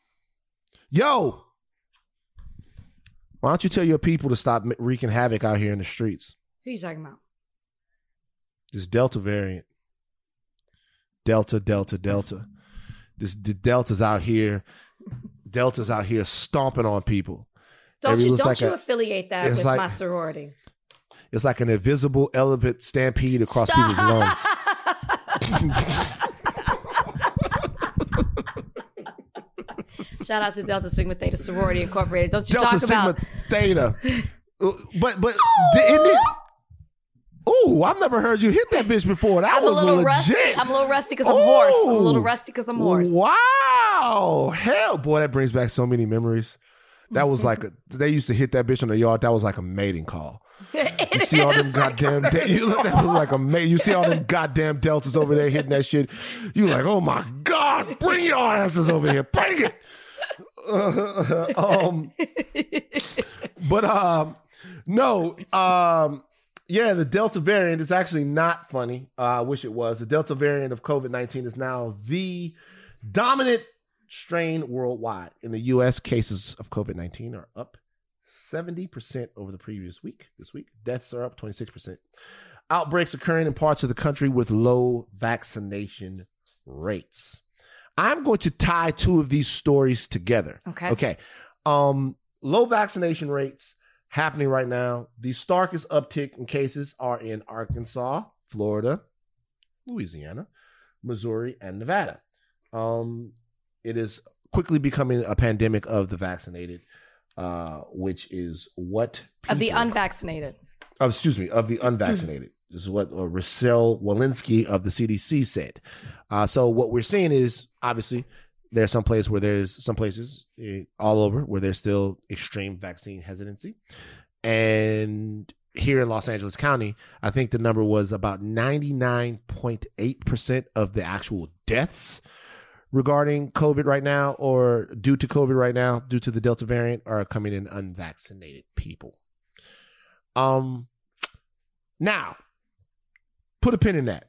Yo, why don't you tell your people to stop wreaking havoc out here in the streets? Who are you talking about? This Delta variant. Delta, Delta, Delta. This the Delta's out here. Delta's out here stomping on people. Don't Maybe it you looks don't like you a- affiliate that it's with like- my sorority? It's like an invisible elephant stampede across people's lungs. Shout out to Delta Sigma Theta Sorority Incorporated. Don't you Delta talk Sigma about Theta. Uh, But but isn't it? Oh, I've never heard you hit that bitch before. That I'm a was little legit. rusty. I'm a little rusty because I'm horse. I'm a little Oh. rusty because I'm horse. Wow. Hell, boy, that brings back so many memories. That was like a, they used to hit that bitch on the yard. That was like a mating call. You see all them goddamn de- you, that was like a ma- you see all them goddamn deltas over there hitting that shit. You like, oh my god, bring your asses over here, bring it. Uh, um, but um, no, um, yeah, the Delta variant is actually not funny. Uh, I wish it was. The Delta variant of COVID nineteen is now the dominant strain worldwide. In the U S, cases of COVID nineteen are up seventy percent over the previous week. This week, deaths are up twenty-six percent. Outbreaks occurring in parts of the country with low vaccination rates. I'm going to tie two of these stories together. Okay. Okay. Um, low vaccination rates happening right now. The starkest uptick in cases are in Arkansas, Florida, Louisiana, Missouri, and Nevada. Um, it is quickly becoming a pandemic of the vaccinated, uh, which is what Of the people- unvaccinated. oh, excuse me, of the unvaccinated. This is what uh, Rochelle Walensky of the C D C said. Uh, so what we're seeing is obviously there's some place where there's some places eh, all over where there's still extreme vaccine hesitancy. And here in Los Angeles County, I think the number was about ninety-nine point eight percent of the actual deaths regarding COVID right now or due to COVID right now, due to the Delta variant, are coming in unvaccinated people. Um, now, put a pin in that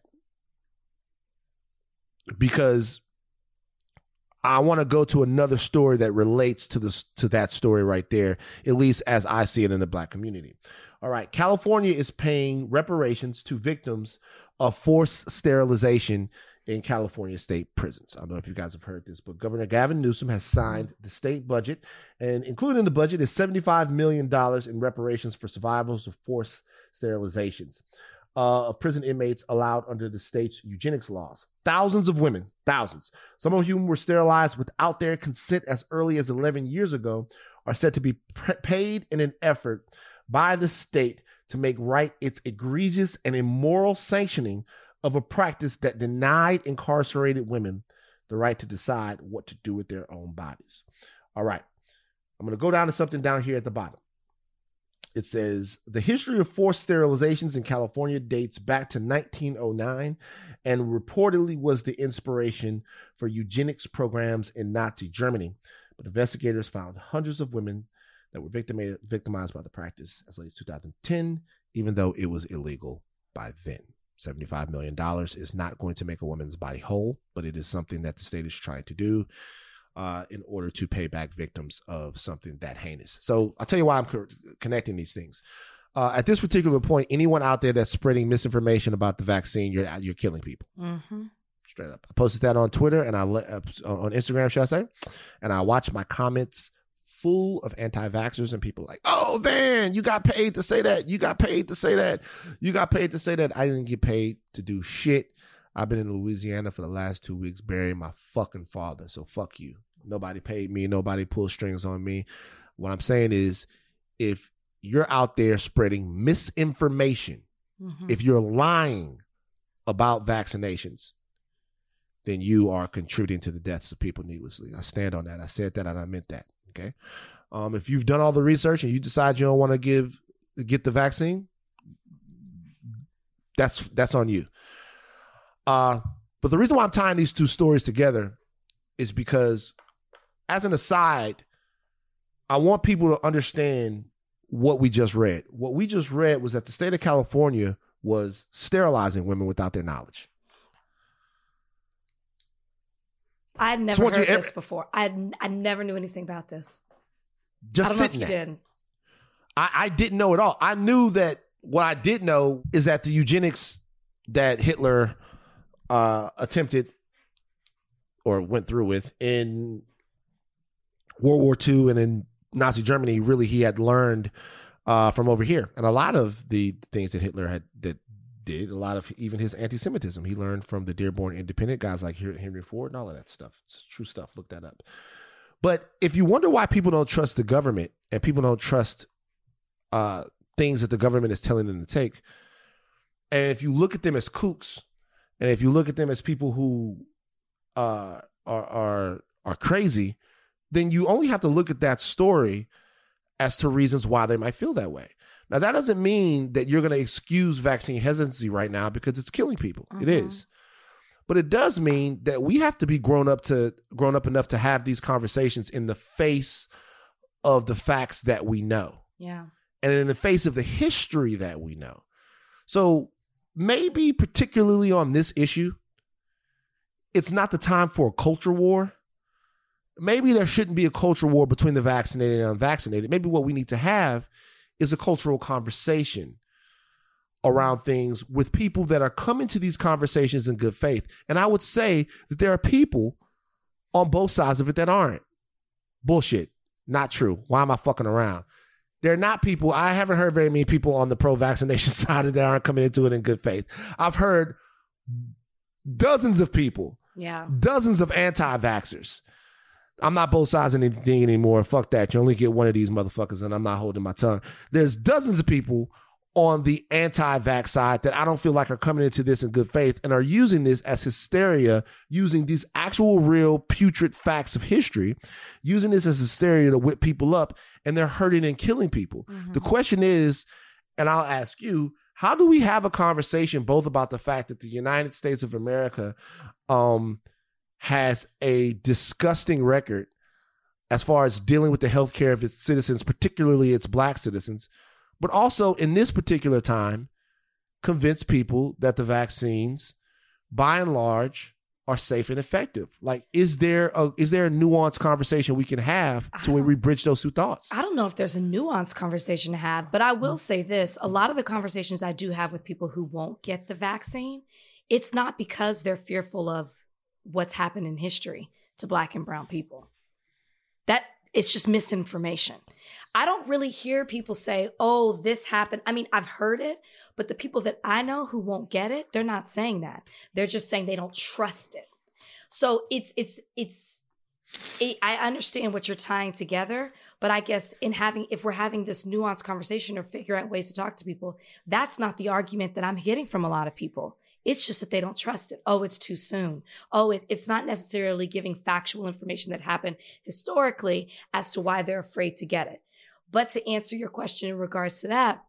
because I want to go to another story that relates to this to that story right there, at least as I see it in the Black community. All right, California is paying reparations to victims of forced sterilization in California state prisons. I don't know if you guys have heard this, but Governor Gavin Newsom has signed the state budget, and included in the budget is seventy-five million dollars in reparations for survivors of forced sterilizations uh, of prison inmates allowed under the state's eugenics laws. Thousands of women, thousands, some of whom were sterilized without their consent as early as eleven years ago, are said to be pre- paid in an effort by the state to make right its egregious and immoral sanctioning of a practice that denied incarcerated women the right to decide what to do with their own bodies. All right. I'm going to go down to something down here at the bottom. It says, the history of forced sterilizations in California dates back to nineteen oh nine and reportedly was the inspiration for eugenics programs in Nazi Germany. But investigators found hundreds of women that were victim- victimized by the practice as late as two thousand ten, even though it was illegal by then. seventy-five million dollars is not going to make a woman's body whole, but it is something that the state is trying to do uh, in order to pay back victims of something that heinous. So I'll tell you why I'm co- connecting these things. Uh, at this particular point, anyone out there that's spreading misinformation about the vaccine, you're you're killing people. Mm-hmm. Straight up. I posted that on Twitter and I uh, on Instagram, shall I say? And I watched my comments full of anti-vaxxers and people like, oh, Van, you got paid to say that. You got paid to say that. You got paid to say that. I didn't get paid to do shit. I've been in Louisiana for the last two weeks burying my fucking father. So fuck you. Nobody paid me. Nobody pulled strings on me. What I'm saying is, if you're out there spreading misinformation, mm-hmm. if you're lying about vaccinations, then you are contributing to the deaths of people needlessly. I stand on that. I said that and I meant that. Okay. Um, if you've done all the research and you decide you don't want to give get the vaccine, that's that's on you. Uh, but the reason why I'm tying these two stories together is because, as an aside, I want people to understand what we just read. What we just read was that the state of California was sterilizing women without their knowledge. I had never so heard ever, this before. I I never knew anything about this. Just I don't know if sitting you there. did. I, I didn't know at all. I knew that what I did know is that the eugenics that Hitler uh, attempted or went through with in World War Two and in Nazi Germany, really he had learned uh, from over here. And a lot of the things that Hitler had that did, a lot of even his anti-Semitism, he learned from the Dearborn Independent, guys like Henry Ford and all of that stuff. It's true stuff. Look that up. But if you wonder why people don't trust the government and people don't trust uh, things that the government is telling them to take, and if you look at them as kooks, and if you look at them as people who uh, are are are crazy, then you only have to look at that story as to reasons why they might feel that way. Now, that doesn't mean that you're going to excuse vaccine hesitancy right now because it's killing people. Mm-hmm. It is. But it does mean that we have to be grown up to grown up enough to have these conversations in the face of the facts that we know. Yeah. And in the face of the history that we know. So maybe particularly on this issue, it's not the time for a culture war. Maybe there shouldn't be a culture war between the vaccinated and unvaccinated. Maybe what we need to have is a cultural conversation around things with people that are coming to these conversations in good faith. And I would say that there are people on both sides of it that aren't. Bullshit. Not true. Why am I fucking around? There are not people, I haven't heard very many people on the pro-vaccination side that aren't coming into it in good faith. I've heard dozens of people, yeah, dozens of anti-vaxxers. I'm not both sides of anything anymore. Fuck that. You only get one of these motherfuckers and I'm not holding my tongue. There's dozens of people on the anti-vax side that I don't feel like are coming into this in good faith and are using this as hysteria, using these actual real putrid facts of history, using this as hysteria to whip people up, and they're hurting and killing people. Mm-hmm. The question is, and I'll ask you, how do we have a conversation both about the fact that the United States of America um, has a disgusting record as far as dealing with the healthcare of its citizens, particularly its black citizens, but also in this particular time, convince people that the vaccines, by and large, are safe and effective? Like, is there a, is there a nuanced conversation we can have to where we bridge those two thoughts? I don't know if there's a nuanced conversation to have, but I will say this. A lot of the conversations I do have with people who won't get the vaccine, it's not because they're fearful of what's happened in history to black and brown people. That it's just misinformation. I don't really hear people say, oh, this happened. I mean, I've heard it, but the people that I know who won't get it, they're not saying that. They're just saying they don't trust it. So it's, it's, it's, it, I understand what you're tying together, but I guess in having, if we're having this nuanced conversation or figure out ways to talk to people, that's not the argument that I'm getting from a lot of people. It's just that they don't trust it. Oh, it's too soon. Oh, it, it's not necessarily giving factual information that happened historically as to why they're afraid to get it. But to answer your question in regards to that,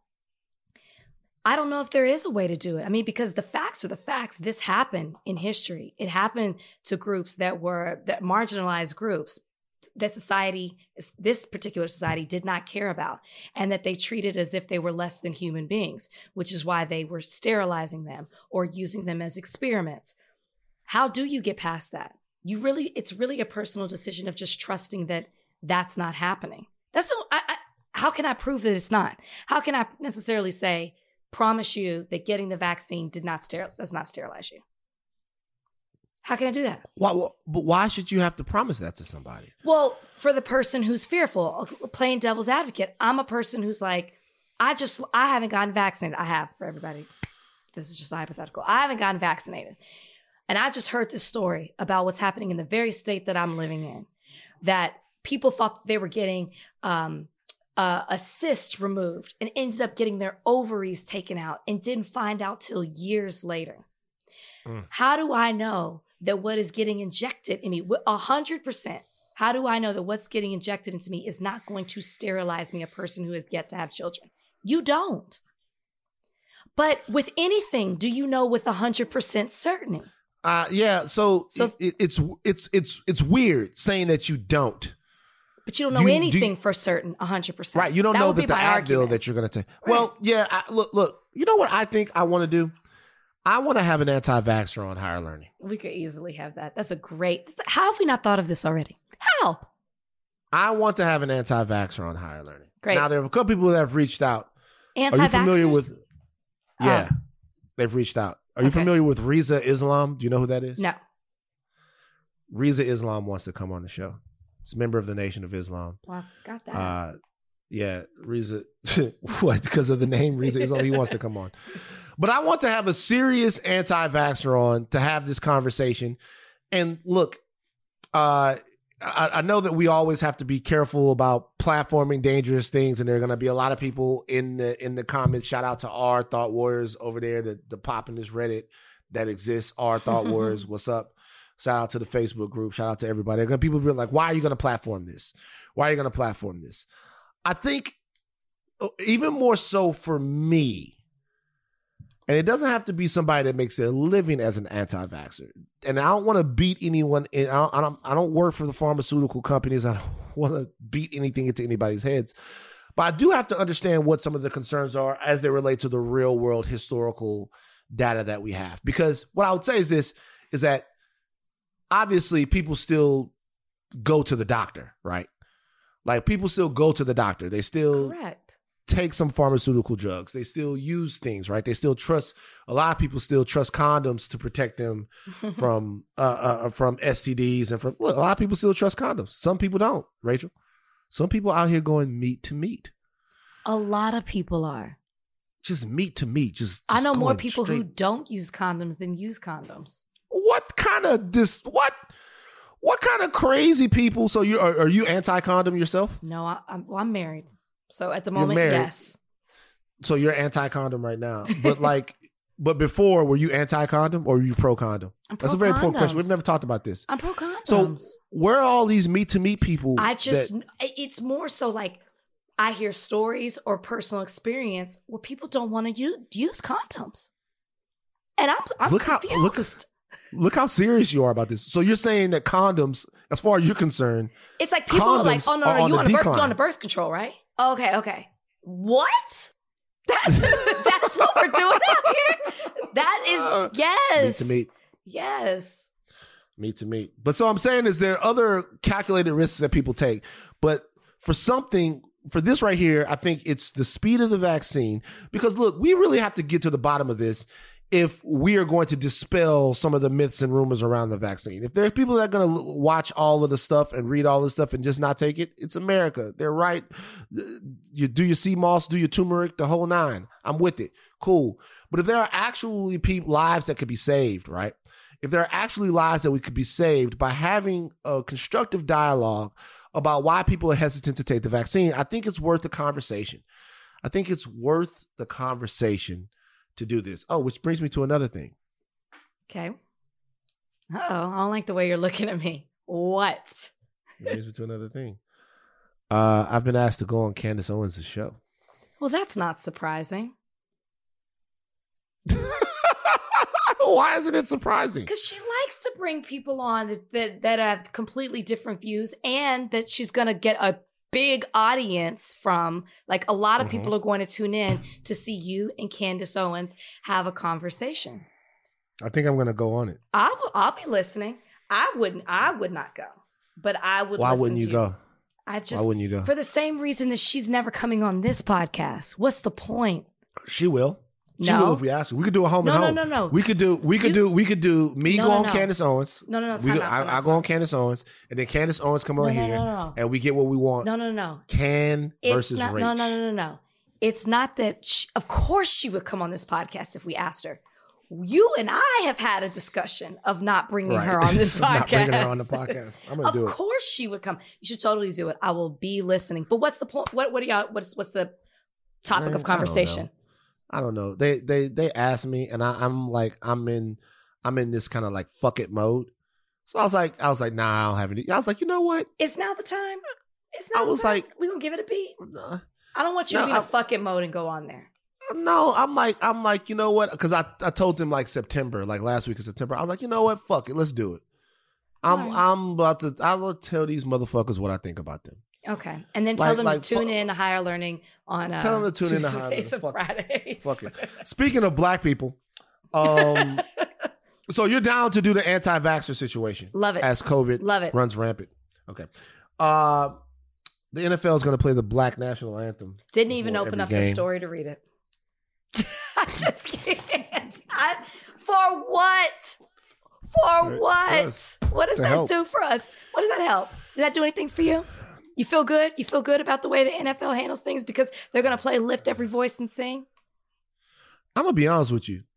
I don't know if there is a way to do it. I mean, because the facts are the facts. This happened in history. It happened to groups that were that marginalized groups that society, this particular society, did not care about, and that they treated as if they were less than human beings, which is why they were sterilizing them or using them as experiments. How do you get past that? You really, it's really a personal decision of just trusting that that's not happening. That's no, I, I, how can I prove that it's not? How can I necessarily say, promise you that getting the vaccine did not steril, does not sterilize you? How can I do that? Why, but why should you have to promise that to somebody? Well, for the person who's fearful, playing devil's advocate, I'm a person who's like, I just, I haven't gotten vaccinated. I have, for everybody. This is just a hypothetical. I haven't gotten vaccinated. And I just heard this story about what's happening in the very state that I'm living in, that people thought they were getting um, uh, a cyst removed and ended up getting their ovaries taken out and didn't find out till years later. Mm. How do I know that what is getting injected in me, a hundred percent, how do I know that what's getting injected into me is not going to sterilize me, a person who has yet to have children? You don't. But with anything, do you know with a hundred percent certainty? Uh, yeah. So, so it, it, it's it's it's it's weird saying that you don't. But you don't know do you, anything do you, for certain, a hundred percent. Right. You don't that know that the Advil argument. that you're going to take. Right. Well, yeah. I, look, look. You know what I think I want to do? I want to have an anti-vaxxer on Higher Learning. We could easily have that. That's a great. That's, how have we not thought of this already? How? I want to have an anti-vaxxer on Higher Learning. Great. Now, there are a couple people that have reached out. Anti-vaxxers? Are you familiar with? Yeah, oh. They've reached out. Are you Okay. familiar with Riza Islam? Do you know who that is? No. Riza Islam wants to come on the show. It's a member of the Nation of Islam. Well, I got that. Uh, yeah, Riza. What? Because of the name Riza Islam, he wants to come on. But I want to have a serious anti-vaxxer on to have this conversation. And look, uh, I, I know that we always have to be careful about platforming dangerous things, and there are going to be a lot of people in the in the comments. Shout out to R Thought Warriors over there, the the pop in this Reddit that exists. R Thought Warriors, what's up? Shout out to the Facebook group. Shout out to everybody. There are going to people be like, "Why are you going to platform this? Why are you going to platform this?" I think even more so for me. And it doesn't have to be somebody that makes their living as an anti-vaxxer. And I don't want to beat anyone. In, I, don't, I, don't, I don't work for the pharmaceutical companies. I don't want to beat anything into anybody's heads. But I do have to understand what some of the concerns are as they relate to the real world historical data that we have. Because what I would say is this, is that obviously people still go to the doctor, right? Like people still go to the doctor. They still... Correct. Take some pharmaceutical drugs. They still use things, right? They still trust, a lot of people still trust condoms to protect them from uh, uh from S T Ds and from, look, a lot of people still trust condoms. Some people don't, Rachel. Some people out here going meat to meat. A lot of people are. Just meat to meat. Just, just I know more going people straight. who don't use condoms than use condoms. What kind of this, what? What kind of crazy people? So you are, are you anti-condom yourself? No, I, I'm, well, I'm married. So at the moment, married. yes. So you're anti-condom right now. But like, but before, were you anti-condom or were you pro-condom? I'm That's a very important pro-condoms. question. We've never talked about this. I'm pro condoms. So where are all these meat-to-meat people? I just, that- it's more so like I hear stories or personal experience where people don't want to use, use condoms. And I'm, I'm look confused. how look, look how serious you are about this. So you're saying that condoms, as far as you're concerned, it's like people are like, condoms oh, no, are no, on you the on, a birth, decline. you on a birth control, right? Okay, okay. What? That's that's what we're doing out here? That is, Uh, yes. meat to meat. Yes. Meat to meat. But so I'm saying is there are other calculated risks that people take. But for something, for this right here, I think it's the speed of the vaccine. Because look, we really have to get to the bottom of this if we are going to dispel some of the myths and rumors around the vaccine. If there are people that are going to watch all of the stuff and read all the stuff and just not take it, it's America. They're right. You do your sea moss, do your turmeric, the whole nine. I'm with it. Cool. But if there are actually people, lives that could be saved, right? If there are actually lives that we could be saved by having a constructive dialogue about why people are hesitant to take the vaccine, I think it's worth the conversation. I think it's worth the conversation to do this. Oh, which brings me to another thing. Okay. Uh-oh. I don't like the way you're looking at me. What? It brings me to another thing. Uh, I've been asked to go on Candace Owens' show. Well, that's not surprising. Why isn't it surprising? Because she likes to bring people on that, that, that have completely different views, and that she's going to get a big audience from. Like, a lot of Mm-hmm. people are going to tune in to see you and Candace Owens have a conversation. I think I'm going to go on it. I'll, I'll be listening. I wouldn't. I would not go, but I would. Why listen wouldn't to you go? I just Why wouldn't you go? For the same reason that she's never coming on this podcast. What's the point? She will. She No. will if we ask her. We could do a home No, and no, home. no, no. We could do. We could You- do. We could do. Me No, go no, on no. Candace Owens. No, no, no. We Time go, out, I, time I out, go on time Candace Owens, and then Candace Owens come on No, no, here, no, no, no. and we get what we want. No, no, no. Can It's versus not, Rach. no, no, no, no, no. It's not that. She, of course, she would come on this podcast if we asked her. You and I have had a discussion of not bringing Right. her on this podcast. Not bringing her on the podcast. I'm gonna Of do it. course, she would come. You should totally do it. I will be listening. But what's the point? What? What do y'all? What's what's the topic Man, of I don't conversation? know. I don't know. They they they asked me, and I, I'm like, I'm in, I'm in this kind of like fuck it mode. So I was like, I was like, nah, I don't have any. I was like, you know what? Is now the time? It's I now the was time. like- we gonna give it a beat. Nah. I don't want you No, to be in I- a fuck it mode and go on there. No, I'm like, I'm like, you know what? Because I, I told them like September, like last week of September. I was like, you know what? Fuck it, let's do it. I'm Alright. I'm about to. I will tell these motherfuckers what I think about them. Okay, and then tell Like- them like, to tune fu- in to Higher Learning on. Uh, Tell them to tune in to Higher Tuesdays Learning. and Fuck- Fridays. Fuck it. Speaking of black people, um, so you're down to do the anti-vaxxer situation Love it. as COVID Love it. runs rampant. Okay. Uh, the N F L is going to play the Black National Anthem. Didn't even before open every up the game. story to read it. I just can't. I, for what? For Right. what? Yes. What does To that help. do for us? What does that help? Does that do anything for you? You feel good? You feel good about the way the N F L handles things because they're going to play Lift Every Voice and Sing? I'm gonna be honest with you.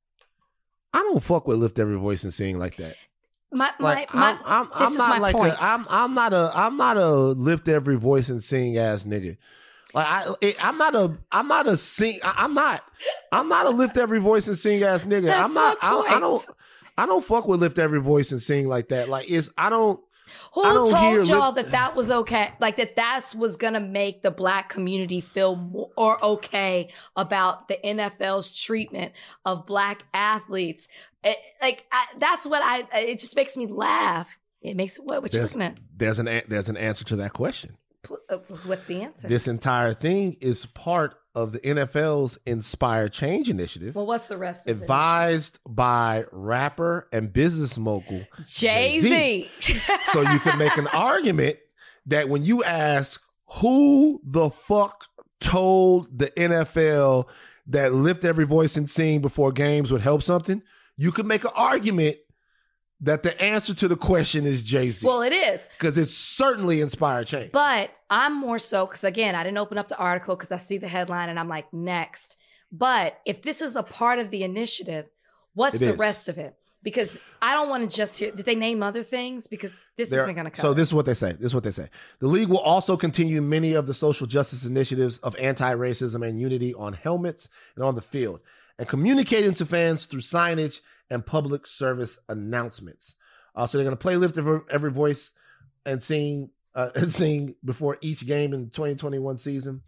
I don't fuck with lift every voice and sing like that. My, my, Like my, I'm, I'm, this I'm is not my like point. a, I'm, I'm not a, I'm not a lift every voice and sing ass nigga. Like I, it, I'm not a, I'm not a sing. I, I'm not, I'm not a lift every voice and sing ass nigga. That's I'm not. my I, I point. don't. I don't fuck with lift every voice and sing like that. Like it's. I don't. Who I don't hear told y'all lip- that that was okay? Like that that's was gonna make the black community feel more or okay about the N F L's treatment of black athletes. It- like I, that's what I. It just makes me laugh. It makes what? What you There's, looking at? there's an. a- There's an answer to that question. Pl- uh, What's the answer? This entire thing is part of the N F L's Inspire Change initiative, well, what's the rest of advised by rapper and business mogul it? Jay Z. So you can make an argument that when you ask who the fuck told the N F L that lift every voice and sing before games would help something, you could make an argument that the answer to the question is Jay-Z. Well, it is. Because it's certainly inspired change. But I'm more so because, again, I didn't open up the article because I see the headline and I'm like, next. But if this is a part of the initiative, what's It the is. rest of it? Because I don't want to just hear, did they name other things? Because this They're- isn't going to cover. So this is what they say. This is what they say. The league will also continue many of the social justice initiatives of anti-racism and unity on helmets and on the field, and communicating to fans through signage and public service announcements. Uh, so they're going to play Lift Every, Every Voice and sing uh, and sing before each game in the twenty twenty-one season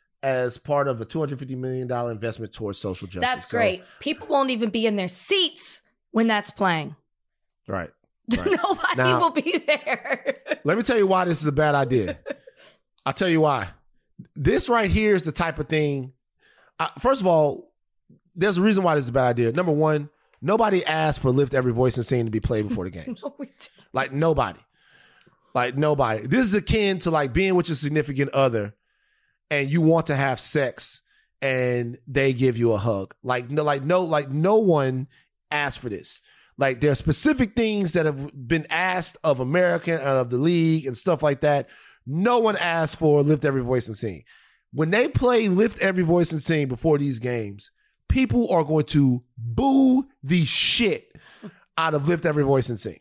as part of a two hundred fifty million dollars investment towards social justice. That's So- great. People won't even be in their seats when that's playing. Right. Right. Nobody Now- will be there. Let me tell you why this is a bad idea. I'll tell you why. This right here is the type of thing. Uh, first of all, there's a reason why this is a bad idea. Number one, nobody asked for Lift Every Voice and Sing to be played before the games. No, we didn't. Like nobody. Like nobody. This is akin to like being with your significant other and you want to have sex and they give you a hug. Like no, like no, like no one asked for this. Like there are specific things that have been asked of America and of the league and stuff like that. No one asked for Lift Every Voice and Sing. When they play Lift Every Voice and Sing before these games, people are going to boo the shit out of Lift Every Voice and Sing.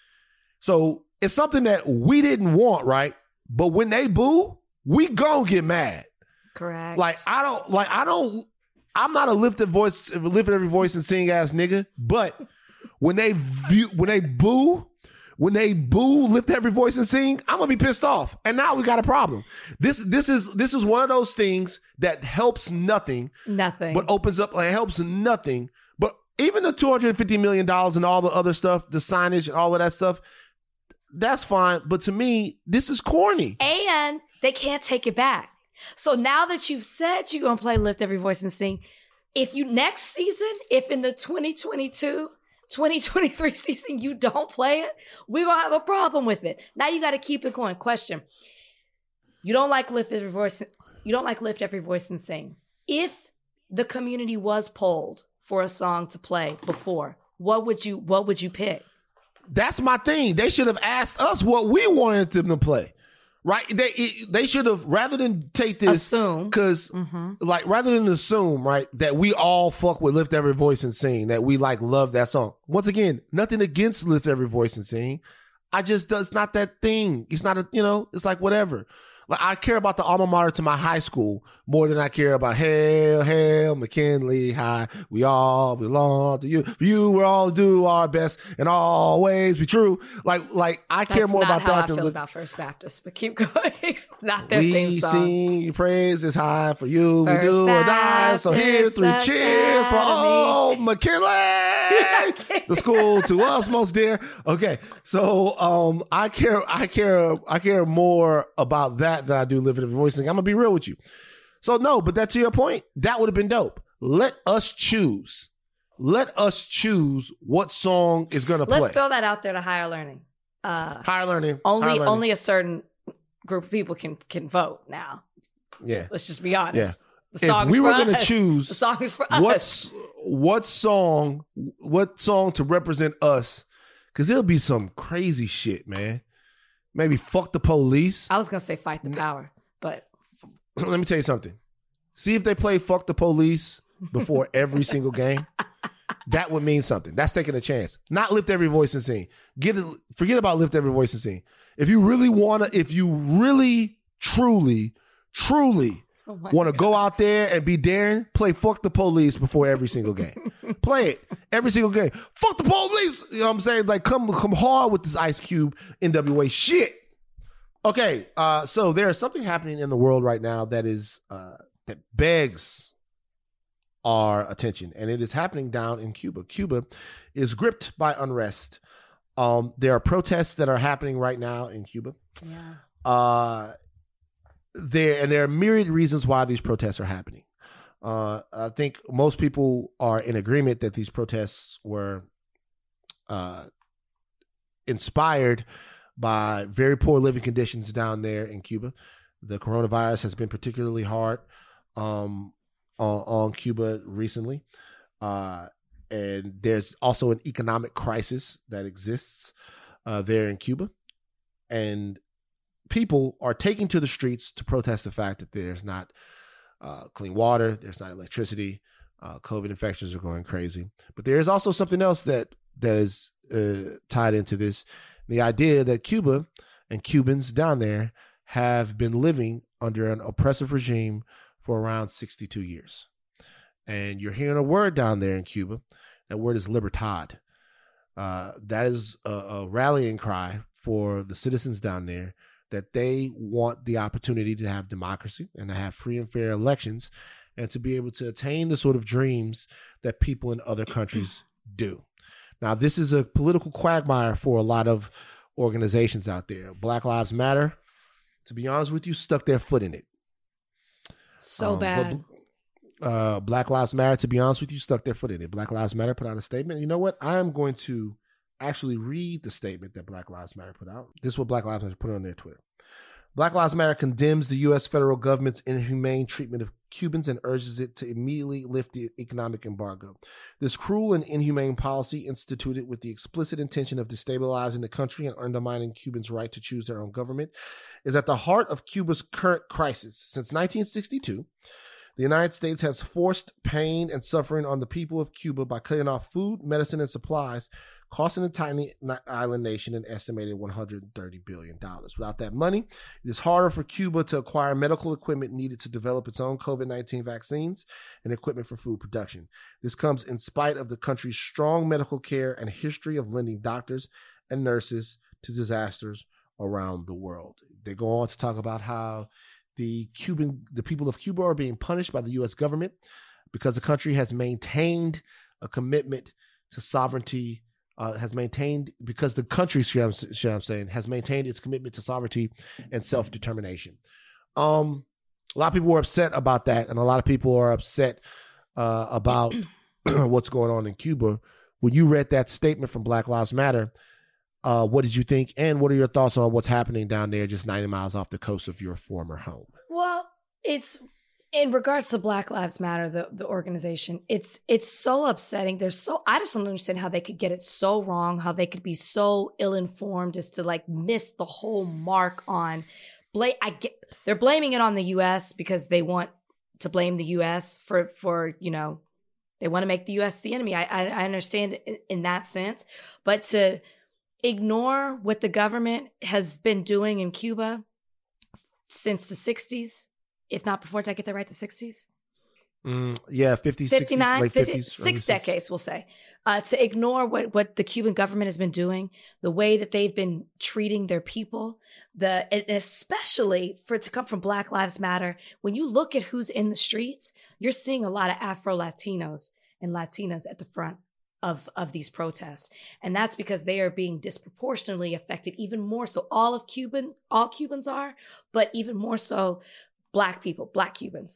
So it's something that we didn't want, right? But when they boo, we gon' get mad. Correct. Like I don't, like I don't, I'm not a lifted voice, lift every voice and sing ass nigga. But when they view, when they boo, when they boo, lift every voice and sing, I'm gonna be pissed off. And now we got a problem. This this is this is one of those things that helps nothing, nothing, but opens up. Like, helps nothing. But even the two hundred fifty million dollars and all the other stuff, the signage and all of that stuff, that's fine. But to me, this is corny. And they can't take it back. So now that you've said you're gonna play Lift Every Voice and Sing, if you next season, if in the twenty twenty-two, twenty twenty-three season you don't play it, we're gonna have a problem with it. Now you got to keep it going. Question: You don't like Lift Every Voice? You don't like Lift Every Voice and Sing? If the community was polled for a song to play before, what would you what would you pick? That's my thing. They should have asked us what we wanted them to play. Right? They it, they should have, rather than take this, assume, because mm-hmm. like rather than assume, right, that we all fuck with Lift Every Voice and Sing, that we like love that song. Once again, nothing against Lift Every Voice and Sing. I just does not that thing. It's not a, you know, it's like whatever. Like, I care about the alma mater to my high school more than I care about Hail, Hail, McKinley High. We all belong to you. For you, we all do our best and always be true. Like, like I care That's more not about how that I than feel look, about First Baptist. But keep going. It's not their we theme song. sing your praises high for you. First we do or die. So here, Baptist three cheers for old Academy. McKinley, the school to us most dear. Okay, so um, I care, I care, I care more about that than I do Live It Every Voice. I'm gonna be real with you. So no, but that to your point, that would have been dope. Let us choose. Let us choose what song is gonna play. Let's throw that out there to higher learning. Uh, higher learning. only higher learning. only a certain group of people can can vote now. Yeah. Let's just be honest. Yeah. The If song's we were for gonna us. choose the song is for us. What's what song? What song to represent us? Because there'll be some crazy shit, man. Maybe fuck the police. I was gonna say fight the power, but Let me tell you something. See if they play fuck the police before every single game. That would mean something. That's taking a chance. Not Lift Every Voice and Sing. Get it. Forget about Lift Every Voice and Sing. If you really wanna, if you really, truly, truly. oh my Want to God. go out there and be daring? Play fuck the police before every single game. Play it every single game. Fuck the police. You know what I'm saying? Like, come come hard with this Ice Cube N W A shit. Okay, uh, so there is something happening in the world right now that is uh, that begs our attention, and it is happening down in Cuba. Cuba is gripped by unrest. Um, there are protests that are happening right now in Cuba. Yeah. Uh, there and there are myriad reasons why these protests are happening. Uh, I think most people are in agreement that these protests were uh, inspired by very poor living conditions down there in Cuba. The coronavirus has been particularly hard um, on, on Cuba recently. Uh, and there's also an economic crisis that exists uh, there in Cuba. And people are taking to the streets to protest the fact that there's not uh, clean water, there's not electricity, uh, COVID infections are going crazy. But there is also something else that that is uh, tied into this. The idea that Cuba and Cubans down there have been living under an oppressive regime for around sixty-two years. And you're hearing a word down there in Cuba. That word is libertad. Uh, that is a, a rallying cry for the citizens down there that they want the opportunity to have democracy and to have free and fair elections and to be able to attain the sort of dreams that people in other countries do. Now, this is a political quagmire for a lot of organizations out there. Black Lives Matter, to be honest with you, stuck their foot in it. So Um, bad. but, uh, Black Lives Matter, to be honest with you, stuck their foot in it. Black Lives Matter put out a statement. You know what? I am going to actually read the statement that Black Lives Matter put out. This is what Black Lives Matter put on their Twitter. Black Lives Matter condemns the U S federal government's inhumane treatment of Cubans and urges it to immediately lift the economic embargo. This cruel and inhumane policy, instituted with the explicit intention of destabilizing the country and undermining Cubans' right to choose their own government, is at the heart of Cuba's current crisis. Since nineteen sixty-two, the United States has forced pain and suffering on the people of Cuba by cutting off food, medicine, and supplies, costing the tiny island nation an estimated one hundred thirty billion dollars. Without that money, it is harder for Cuba to acquire medical equipment needed to develop its own COVID nineteen vaccines and equipment for food production. This comes in spite of the country's strong medical care and history of lending doctors and nurses to disasters around the world. They go on to talk about how the Cuban, the people of Cuba are being punished by the U S government because the country has maintained a commitment to sovereignty, uh, has maintained, because the country, I'm, I'm saying, has maintained its commitment to sovereignty and self-determination. Um, a lot of people were upset about that, and a lot of people are upset uh, about what's going on in Cuba. When you read that statement from Black Lives Matter, uh, what did you think, and what are your thoughts on what's happening down there just ninety miles off the coast of your former home? Well, it's in regards to Black Lives Matter, the, the organization, it's it's so upsetting. There's so I just don't understand how they could get it so wrong, how they could be so ill-informed as to like miss the whole mark on blame. I get they're blaming it on the U S because they want to blame the U S for for you know they want to make the U S the enemy. I I, I understand in, in that sense, but to ignore what the government has been doing in Cuba since the sixties. If not before, did I get that right? The sixties? Mm, yeah, fifties, sixties, late fifty, fifties. Six decades, we'll say. Uh, to ignore what, what the Cuban government has been doing, the way that they've been treating their people, the and especially for it to come from Black Lives Matter. When you look at who's in the streets, you're seeing a lot of Afro-Latinos and Latinas at the front of, of these protests. And that's because they are being disproportionately affected, even more so. All of Cuban, all Cubans are, but even more so Black people, Black Cubans.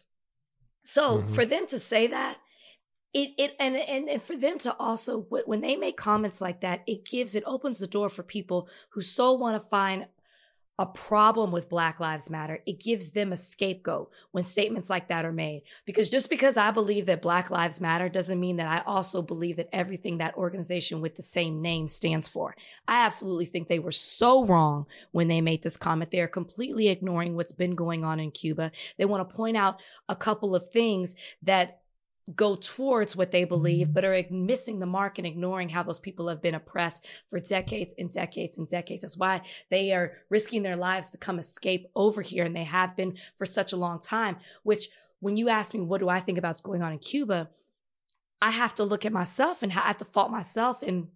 So mm-hmm. for them to say that, it it and, and and for them to also, when they make comments like that, it gives, it opens the door for people who so want to find a problem with Black Lives Matter. It gives them a scapegoat when statements like that are made. Because just because I believe that Black Lives Matter doesn't mean that I also believe that everything that organization with the same name stands for. I absolutely think they were so wrong when they made this comment. They are completely ignoring what's been going on in Cuba. They want to point out a couple of things that go towards what they believe, but are missing the mark and ignoring how those people have been oppressed for decades and decades and decades. That's why they are risking their lives to come escape over here, and they have been for such a long time, which when you ask me, what do I think about what's going on in Cuba, I have to look at myself and I have to fault myself in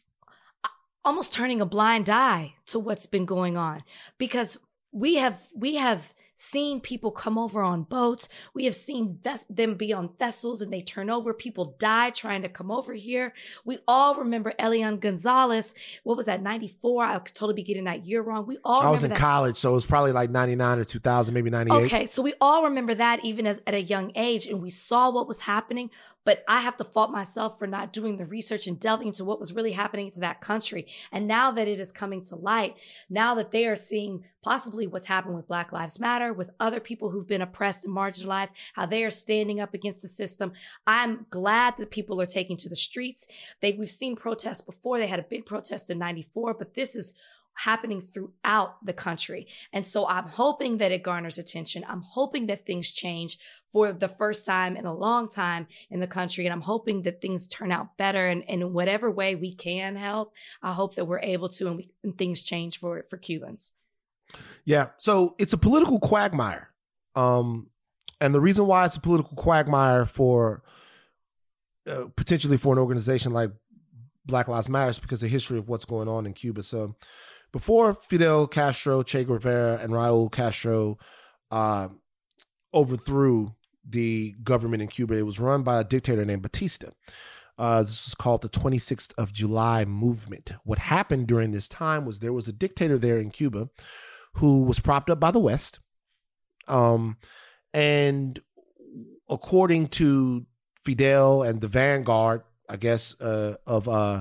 almost turning a blind eye to what's been going on, because we have, we have seen people come over on boats. We have seen ves- them be on vessels and they turn over. People die trying to come over here. We all remember Elian Gonzalez. What was that, ninety-four? I could totally be getting that year wrong. We all I was in that. college, so it was probably like ninety-nine or two thousand, maybe ninety-eight. Okay, so we all remember that even as, at a young age, and we saw what was happening. But I have to fault myself for not doing the research and delving into what was really happening to that country. And now that it is coming to light, now that they are seeing possibly what's happened with Black Lives Matter, with other people who've been oppressed and marginalized, how they are standing up against the system, I'm glad that people are taking to the streets. They, we've seen protests before. They had a big protest in ninety-four, but this is happening throughout the country. And so I'm hoping that it garners attention. I'm hoping that things change for the first time in a long time in the country. And I'm hoping that things turn out better. And, and in whatever way we can help, I hope that we're able to, and, we, and things change for, for Cubans. Yeah. So it's a political quagmire. Um, and the reason why it's a political quagmire for uh, potentially for an organization like Black Lives Matter is because of the history of what's going on in Cuba. So before Fidel Castro, Che Guevara, and Raul Castro uh, overthrew the government in Cuba, it was run by a dictator named Batista. Uh, this is called the twenty-sixth of July movement. What happened during this time was there was a dictator there in Cuba who was propped up by the West. Um, and according to Fidel and the vanguard, I guess, uh, of uh,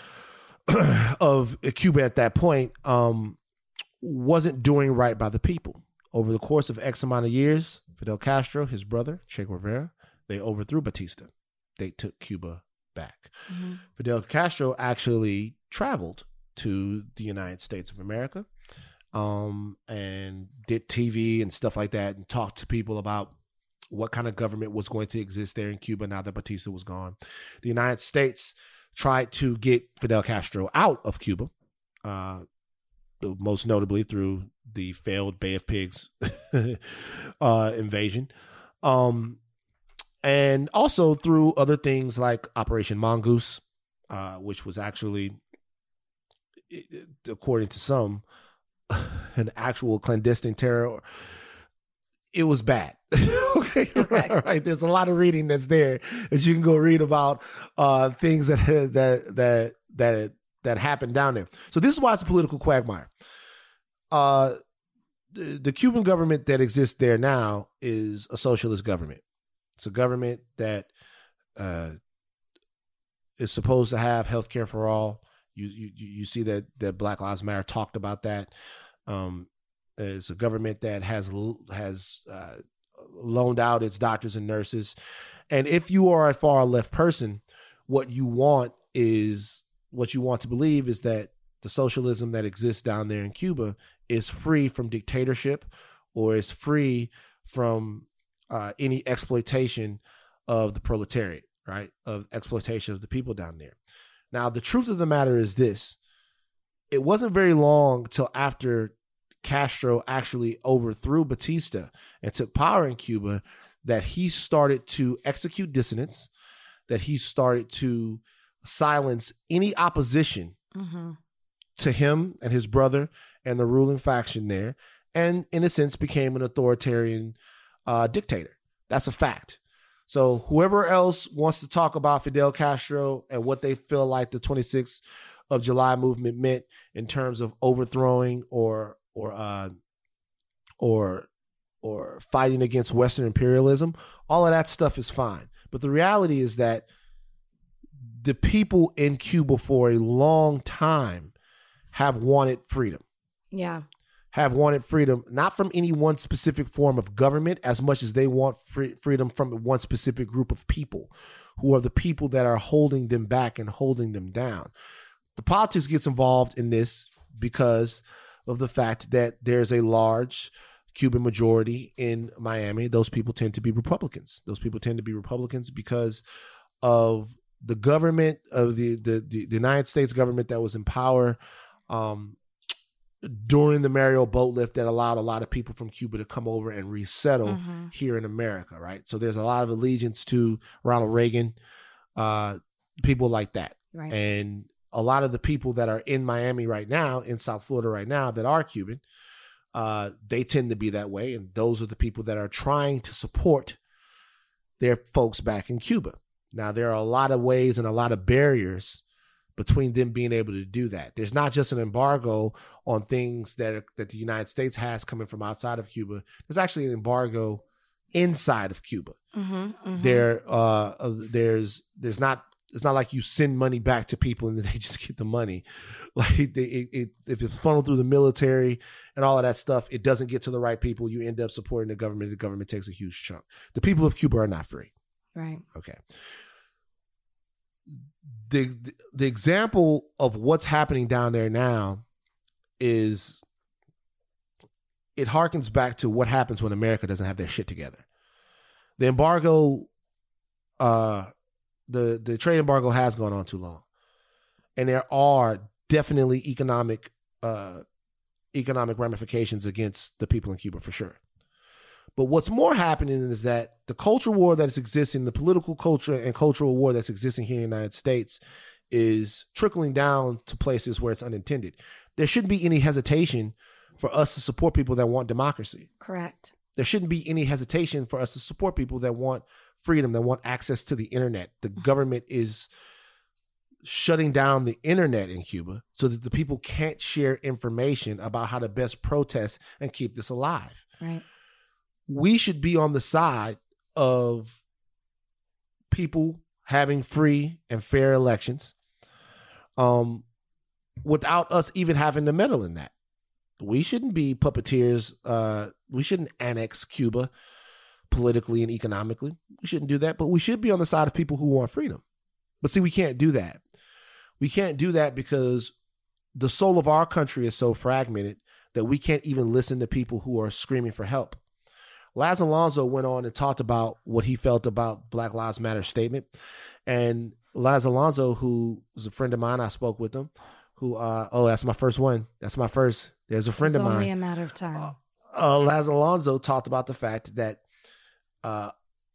of Cuba at that point, um, wasn't doing right by the people. Over the course of X amount of years, Fidel Castro, his brother, Che Guevara, they overthrew Batista. They took Cuba back. Mm-hmm. Fidel Castro actually traveled to the United States of America um, and did T V and stuff like that and talked to people about what kind of government was going to exist there in Cuba now that Batista was gone. The United States tried to get Fidel Castro out of Cuba, uh, most notably through the failed Bay of Pigs uh, invasion, um, and also through other things like Operation Mongoose, uh, which was actually according to some, an actual clandestine terror. It was bad. okay, Okay. Right, right. There's a lot of reading that's there that you can go read about uh, things that that that that that happened down there. So this is why it's a political quagmire. Uh, the, the Cuban government that exists there now is a socialist government. It's a government that uh, is supposed to have health care for all. You you you see that that Black Lives Matter talked about that. Um, it's a government that has has uh, loaned out its doctors and nurses. And if you are a far left person, what you want is what you want to believe is that the socialism that exists down there in Cuba is free from dictatorship or is free from uh, any exploitation of the proletariat, right? Of exploitation of the people down there. Now, the truth of the matter is this. It wasn't very long till after Castro actually overthrew Batista and took power in Cuba that he started to execute dissidents, that he started to silence any opposition mm-hmm. to him and his brother and the ruling faction there, and in a sense became an authoritarian uh, dictator. That's a fact. So whoever else wants to talk about Fidel Castro and what they feel like the twenty-sixth of July movement meant in terms of overthrowing or or uh, or or fighting against Western imperialism, all of that stuff is fine. But the reality is that the people in Cuba for a long time have wanted freedom. Yeah. Have wanted freedom, not from any one specific form of government as much as they want free, freedom from one specific group of people who are the people that are holding them back and holding them down. The politics gets involved in this because of the fact that there's a large Cuban majority in Miami. Those people tend to be Republicans. Those people tend to be Republicans because of the government of the, the, the, the United States government that was in power um, during the Mariel boat lift that allowed a lot of people from Cuba to come over and resettle mm-hmm. here in America, right? So there's a lot of allegiance to Ronald Reagan, uh, people like that. Right. And a lot of the people that are in Miami right now, in South Florida right now, that are Cuban, uh, they tend to be that way. And those are the people that are trying to support their folks back in Cuba. Now, there are a lot of ways and a lot of barriers between them being able to do that. There's not just an embargo on things that are, that the United States has coming from outside of Cuba. There's actually an embargo inside of Cuba. Mm-hmm, mm-hmm. There, uh, uh, there's, there's not. It's not like you send money back to people and then they just get the money. Like they, it, it, if it's funneled through the military and all of that stuff, it doesn't get to the right people. You end up supporting the government. The government takes a huge chunk. The people of Cuba are not free. Right. Okay. The, the the example of what's happening down there now is it harkens back to what happens when America doesn't have their shit together. The embargo, uh, the the trade embargo has gone on too long, and there are definitely economic uh, economic ramifications against the people in Cuba for sure. But what's more happening is that the cultural war that's existing, the political culture and cultural war that's existing here in the United States is trickling down to places where it's unintended. There shouldn't be any hesitation for us to support people that want democracy. Correct. There shouldn't be any hesitation for us to support people that want freedom, that want access to the internet. The government is shutting down the internet in Cuba so that the people can't share information about how to best protest and keep this alive. Right. We should be on the side of people having free and fair elections um, without us even having to meddle in that. We shouldn't be puppeteers. Uh, we shouldn't annex Cuba politically and economically. We shouldn't do that, but we should be on the side of people who want freedom. But see, we can't do that. We can't do that because the soul of our country is so fragmented that we can't even listen to people who are screaming for help. Laz Alonso went on and talked about what he felt about Black Lives Matter statement. And Laz Alonso, who was a friend of mine, I spoke with him, who, uh, oh, that's my first one. That's my first. There's a friend it's of mine. It's only a matter of time. Uh, uh, Laz Alonso talked about the fact that uh,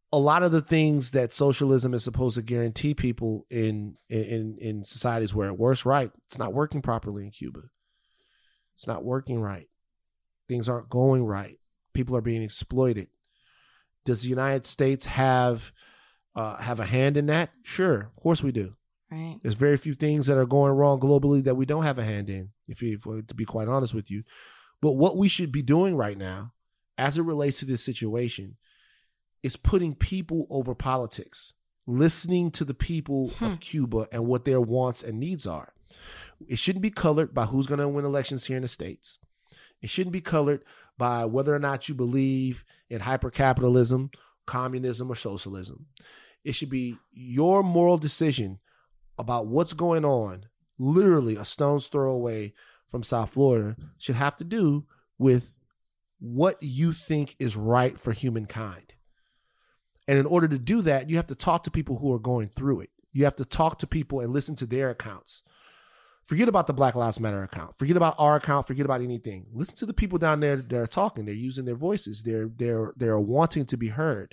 a lot of the things that socialism is supposed to guarantee people in in in societies where it works right, it's not working properly in Cuba. It's not working right. Things aren't going right. People are being exploited. Does the United States have uh, have a hand in that? Sure, of course we do. Right. There's very few things that are going wrong globally that we don't have a hand in, if, you, if to be quite honest with you. But what we should be doing right now, as it relates to this situation, is putting people over politics, listening to the people hmm. of Cuba and what their wants and needs are. It shouldn't be colored by who's going to win elections here in the States. It shouldn't be colored by whether or not you believe in hypercapitalism, communism, or socialism. It should be your moral decision about what's going on, literally a stone's throw away from South Florida, should have to do with what you think is right for humankind. And in order to do that, you have to talk to people who are going through it. You have to talk to people and listen to their accounts. Forget about the Black Lives Matter account. Forget about our account. Forget about anything. Listen to the people down there that are talking. They're using their voices. They're they're they're wanting to be heard.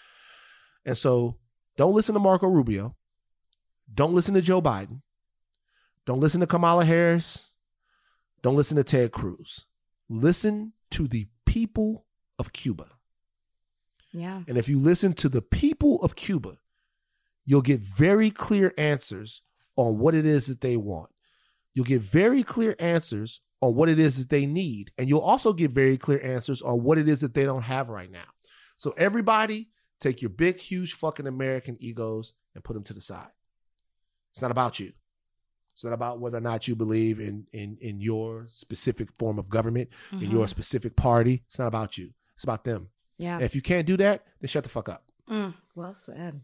And so don't listen to Marco Rubio. Don't listen to Joe Biden. Don't listen to Kamala Harris. Don't listen to Ted Cruz. Listen to the people of Cuba. Yeah. And if you listen to the people of Cuba, you'll get very clear answers on what it is that they want. You'll get very clear answers on what it is that they need. And you'll also get very clear answers on what it is that they don't have right now. So everybody, take your big, huge fucking American egos and put them to the side. It's not about you. It's not about whether or not you believe in in, in your specific form of government, mm-hmm. in your specific party. It's not about you. It's about them. Yeah. And if you can't do that, then shut the fuck up. Mm, well said.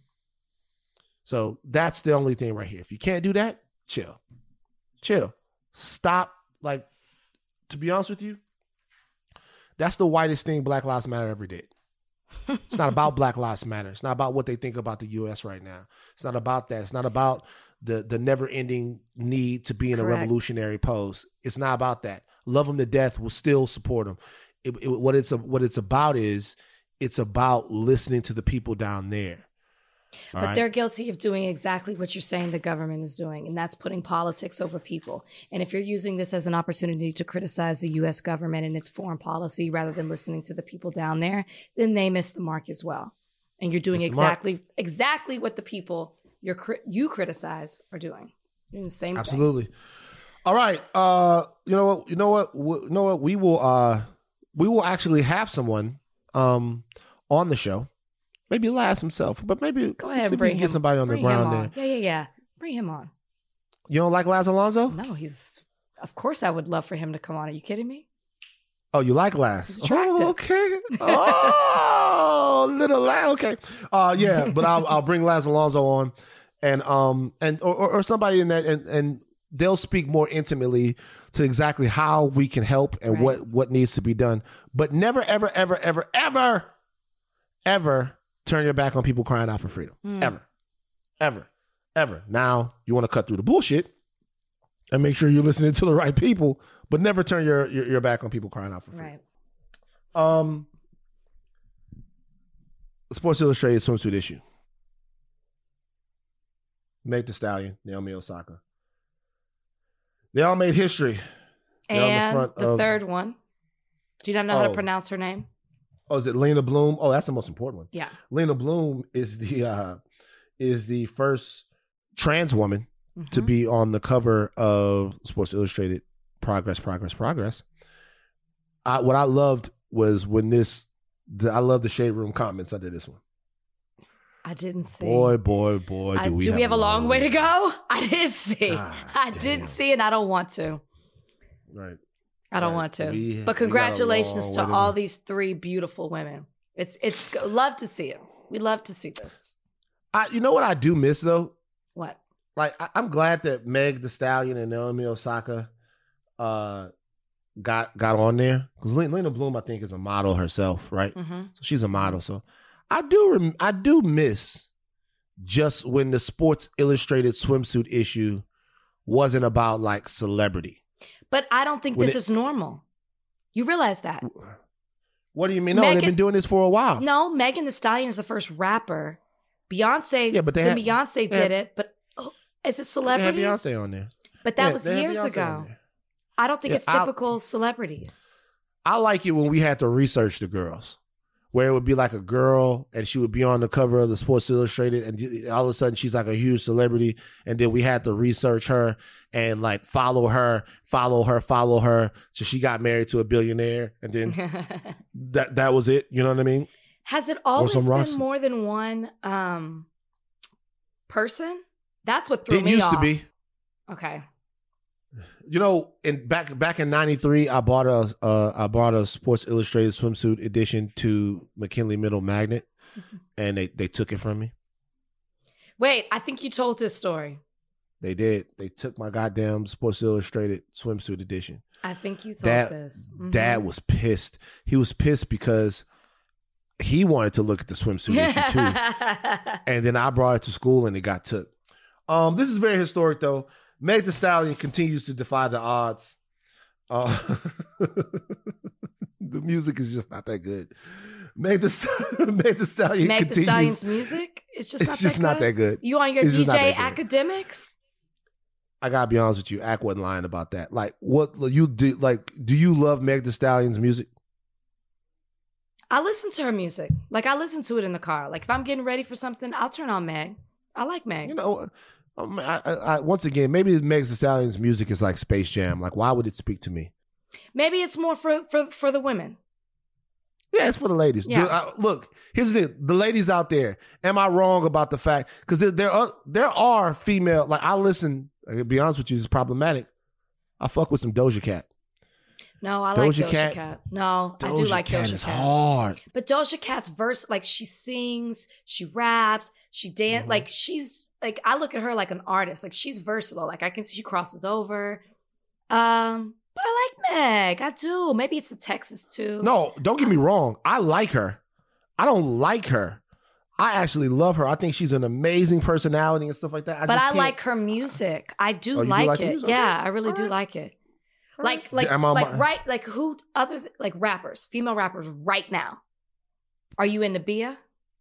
So that's the only thing right here. If you can't do that, chill. Chill. Stop. Like, to be honest with you, that's the whitest thing Black Lives Matter ever did. It's not about Black Lives Matter. It's not about what they think about the U S right now. It's not about that. It's not about the the never-ending need to be in Correct. a revolutionary pose. It's not about that. Love them to death. We'll still support them. It, it, what it's a, what it's about is it's about listening to the people down there. But right. They're guilty of doing exactly what you're saying the government is doing, and that's putting politics over people. And if you're using this as an opportunity to criticize the U S government and its foreign policy rather than listening to the people down there, then they miss the mark as well. And you're doing exactly exactly what the people you're you criticize are doing. You're doing the same Absolutely. thing. All right. Uh, you know what? You know what? You know what? We will. Uh, we will actually have someone um on the show. Maybe Laz himself, but maybe go ahead, see if bring we can get him, somebody on the ground there. Yeah, yeah, yeah. Bring him on. You don't like Laz Alonso? No, he's. Of course, I would love for him to come on. Are you kidding me? Oh, you like Laz? He's attractive. Oh, okay. Oh, little Laz. Okay. Uh, yeah, but I'll I'll bring Laz Alonso on, and um and or, or somebody in that, and and they'll speak more intimately to exactly how we can help and right. what what needs to be done. But never, ever, ever, ever, ever, ever. turn your back on people crying out for freedom. Mm. Ever. Ever. Ever. Now, you want to cut through the bullshit and make sure you're listening to the right people, but never turn your, your, your back on people crying out for freedom. Right. Um, Sports Illustrated swimsuit issue. Meg Thee Stallion, Naomi Osaka. They all made history. They're and on the, front the of, third one. Do you not know how oh. to pronounce her name? Oh, is it Lena Bloom? Oh, that's the most important one. Yeah. Lena Bloom is the uh, is the first trans woman mm-hmm. to be on the cover of Sports Illustrated. Progress, progress, progress. I, what I loved was when this. The, I love the shade room comments under this one. I didn't see. Boy, boy, boy, do I, we do have, we have a long way to go? I didn't see. God I damn. didn't see, and I don't want to. Right. I don't right. want to. We, but congratulations to to all these three beautiful women. It's it's love to see it. We love to see this. I, you know what I do miss though? What? Like I, I'm glad that Meg Thee Stallion and Naomi Osaka uh, got got on there because Lena Bloom I think is a model herself, right? Mm-hmm. So she's a model. So I do rem- I do miss just when the Sports Illustrated swimsuit issue wasn't about like celebrity. But I don't think when this it, is normal. You realize that? What do you mean? No, Megan- they've been doing this for a while. No, Megan Thee Stallion is the first rapper. Beyonce, Yeah, but they then had- Beyonce they did had- it, but oh, is it They had celebrities? Beyonce on there. But that Yeah, was they had years Beyonce on ago. there. I don't think Yeah, it's I- typical celebrities. I like it when we had to research the girls, where it would be like a girl and she would be on the cover of the Sports Illustrated, and all of a sudden she's like a huge celebrity, and then we had to research her and like follow her, follow her, follow her, so she got married to a billionaire, and then that that was it. You know what I mean? Has it always some rocks. been more than one um, person? That's what threw It me used off. to be. Okay. You know, in back back in ninety-three, I bought a uh, I bought a Sports Illustrated swimsuit edition to McKinley Middle Magnet, and they they took it from me. Wait, I think you told this story. They did. They took my goddamn Sports Illustrated swimsuit edition. I think you told Dad, this. Mhm. Dad was pissed. He was pissed because he wanted to look at the swimsuit issue too, and then I brought it to school and it got took. Um, this is very historic though. Meg Thee Stallion continues to defy the odds. Uh, the music is just not that good. Meg Thee, Meg Thee Stallion Meg Thee continues. Stallion's music is just not It's just that not good. that good. You on your It's D just not J that good. academics? I gotta be honest with you. Ack wasn't lying about that. Like, what you do? Like, do you love Meg Thee Stallion's music? I listen to her music. Like I listen to it in the car. Like if I'm getting ready for something, I'll turn on Meg. I like Meg. You know, um, I, I, I, once again, maybe Meg Thee Stallion's music is like Space Jam. Like, why would it speak to me? Maybe it's more for for for the women. Yeah, it's for the ladies. Yeah. Do- I- look, here's the thing. The ladies out there, am I wrong about the fact? Because there, there, are, there are female, like I listen, I'll be honest with you, it's problematic. I fuck with some Doja Cat. No, I like Doja Doja Cat- Cat. No, I do Doja like Cat Doja is Cat. hard. But Doja Cat's verse, like she sings, she raps, she dance. Mhm. Like she's like I look at her like an artist. Like she's versatile. Like I can see she crosses over. Um, but I like Meg. I do. Maybe it's the Texas too. No, don't get me wrong. I like her. I don't like her. I actually love her. I think she's an amazing personality and stuff like that. I but just I can't- like her music. I do Oh, you do like like her it. music? Yeah, Okay. I really All do right. like it. All Like, right. like, Am I- like, right, like who other th- like rappers, female rappers, right now? Are you into Bia?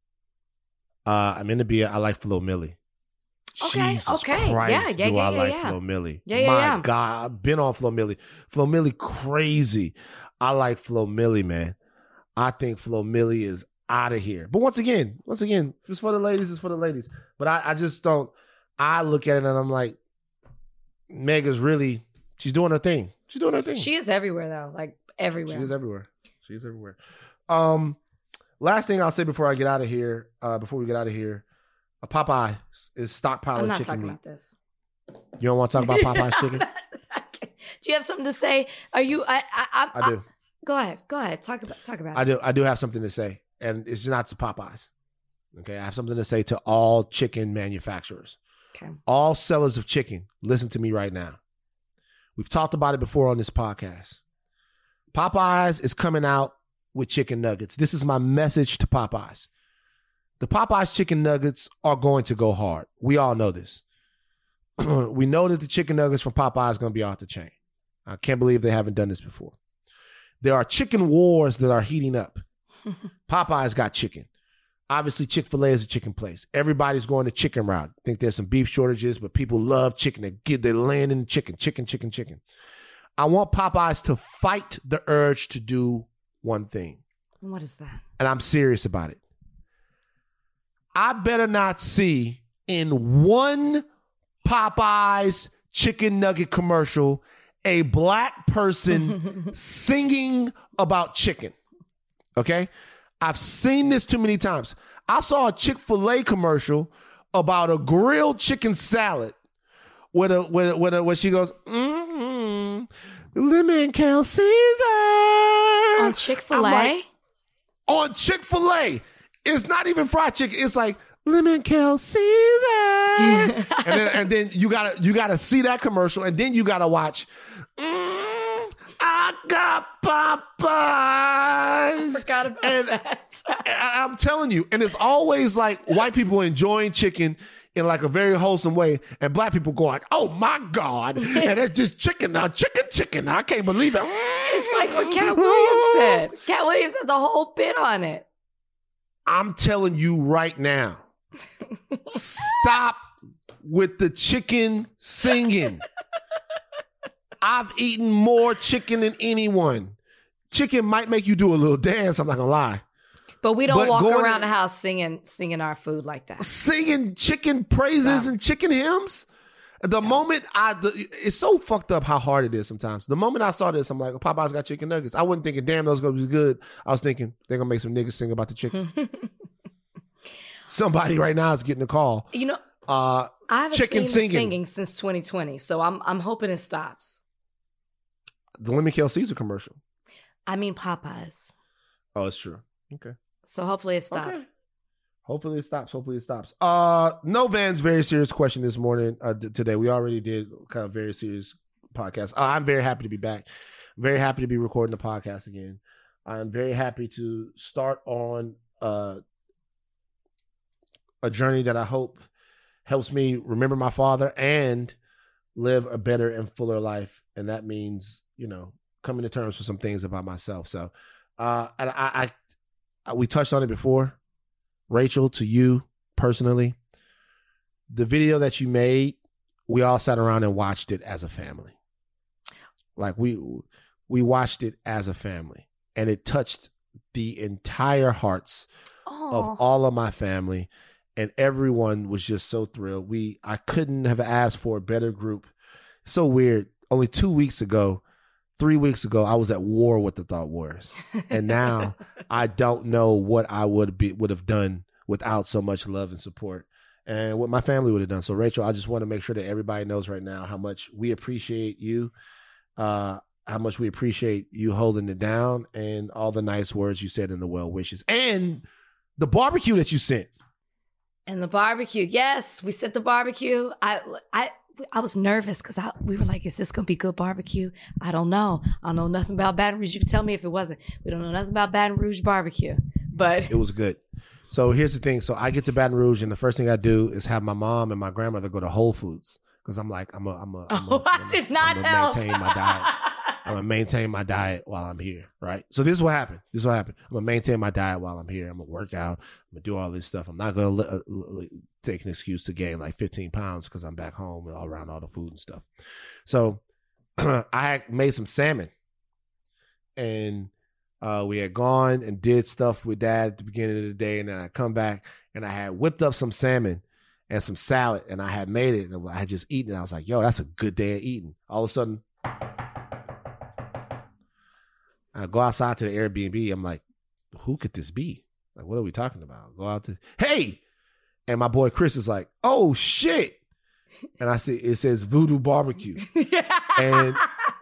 Uh, I'm into Bia. I like Flo Milli. Okay, Jesus okay. Yeah, Christ, yeah, do yeah, I yeah, like yeah. Flo Milli? Yeah, yeah, My yeah. God, I've been on Flo Milli. Flo Milli, crazy. I like Flo Milli, man. I think Flo Milli is out of here. But once again, once again, if it's for the ladies, it's for the ladies. But I, I just don't. I look at it and I'm like, Meg is really, she's doing her thing. She's doing her thing. She is everywhere though, like everywhere. She is everywhere. She is everywhere. Um, last thing I'll say before I get out of here, uh, before we get out of here, a Popeye is stockpiling I'm not chicken talking meat. about this. You don't want to talk about Popeye's chicken? Do you have something to say? Are you? I. I. I, I do. Go ahead. Go ahead. Talk about. Talk about. I it. do. I do have something to say, and it's not to Popeyes. Okay, I have something to say to all chicken manufacturers, Okay. all sellers of chicken. Listen to me right now. We've talked about it before on this podcast. Popeyes is coming out with chicken nuggets. This is my message to Popeyes. The Popeyes chicken nuggets are going to go hard. We all know this. We know that the chicken nuggets from Popeyes is going to be off the chain. I can't believe they haven't done this before. There are chicken wars that are heating up. Popeyes got chicken. Obviously, Chick-fil-A is a chicken place. Everybody's going the chicken route. I think there's some beef shortages, but people love chicken. They get they're laying in chicken, chicken, chicken, chicken. I want Popeyes to fight the urge to do one thing. What is that? And I'm serious about it. I better not see in one Popeyes chicken nugget commercial a black person singing about chicken. Okay? I've seen this too many times. I saw a Chick-fil-A commercial about a grilled chicken salad with a with a, with a, where she goes, mm-hmm, lemon kale Caesar. On Chick-fil-A? I'm like, on Chick-fil-A. It's not even fried chicken. It's like lemon kale Caesar. and then and then you gotta you gotta see that commercial, and then you gotta watch. Mm, I got Popeyes. Forgot about and, that. and I'm telling you, and it's always like white people enjoying chicken in like a very wholesome way, and black people go like, "Oh my God!" and it's just chicken now, chicken, chicken. I can't believe it. It's like what Cat Williams said. Cat Williams has a whole bit on it. I'm telling you right now, stop with the chicken singing. I've eaten more chicken than anyone. Chicken might make you do a little dance, I'm not gonna lie. But we don't But walk going around in- the house singing singing our food like that. Singing chicken praises No. and chicken hymns. The moment I, the, it's so fucked up how hard it is sometimes. The moment I saw this, I'm like, oh, Popeye's got chicken nuggets. I wasn't thinking, damn, those gonna be good. I was thinking, they're gonna make some niggas sing about the chicken. Somebody right now is getting a call. You know, Uh, I haven't Chicken seen singing. the singing since twenty twenty, so I'm I'm hoping it stops. the Lemon Kale Caesar commercial. I mean Popeyes. Oh, it's true. Okay. So hopefully it stops. Okay. Hopefully it stops. Hopefully it stops. Uh, no Van's very serious question this morning. Uh, th- today we already did kind of very serious podcast. Uh, I'm very happy to be back. Very happy to be recording the podcast again. I'm very happy to start on uh, a journey that I hope helps me remember my father and live a better and fuller life. And that means, you know, coming to terms with some things about myself. So, uh, and I, I, we touched on it before. Rachel, to you personally, the video that you made, we all sat around and watched it as a family. Like we, we watched it as a family, and it touched the entire hearts Oh, of all of my family, and everyone was just so thrilled. We, I couldn't have asked for a better group. So weird. Only two weeks ago, three weeks ago, I was at war with the Thought Warriors, and now I don't know what I would be would have done without so much love and support, and what my family would have done. So, Rachel, I just want to make sure that everybody knows right now how much we appreciate you, uh, how much we appreciate you holding it down, and all the nice words you said and the well wishes, and the barbecue that you sent. and the barbecue. Yes, we set the barbecue. I I I was nervous because I we were like, is this gonna be good barbecue? I don't know. I don't know nothing about Baton Rouge. You can tell me if it wasn't. We don't know nothing about Baton Rouge barbecue, but It was good. So here's the thing. So I get to Baton Rouge, and the first thing I do is have my mom and my grandmother go to Whole Foods, because I'm like, I'm a, I'm a, I'm a, oh, I I'm a- did not I'm a help. maintain my diet. I'm gonna maintain my diet while I'm here, right? So this is what happened. This is what happened. I'm gonna maintain my diet while I'm here. I'm gonna work out. I'm gonna do all this stuff. I'm not gonna uh, uh, take an excuse to gain like fifteen pounds because I'm back home and all around all the food and stuff. So I had made some salmon, and uh, we had gone and did stuff with Dad at the beginning of the day, and then I come back and I had whipped up some salmon and some salad, and I had made it, and I had just eaten it. I was like, yo, that's a good day of eating. All of a sudden, I go outside to the Airbnb. I'm like, who could this be? Like, what are we talking about? Go out to, hey! And my boy Chris is like, oh, shit. And I see, it says Voodoo Barbecue. And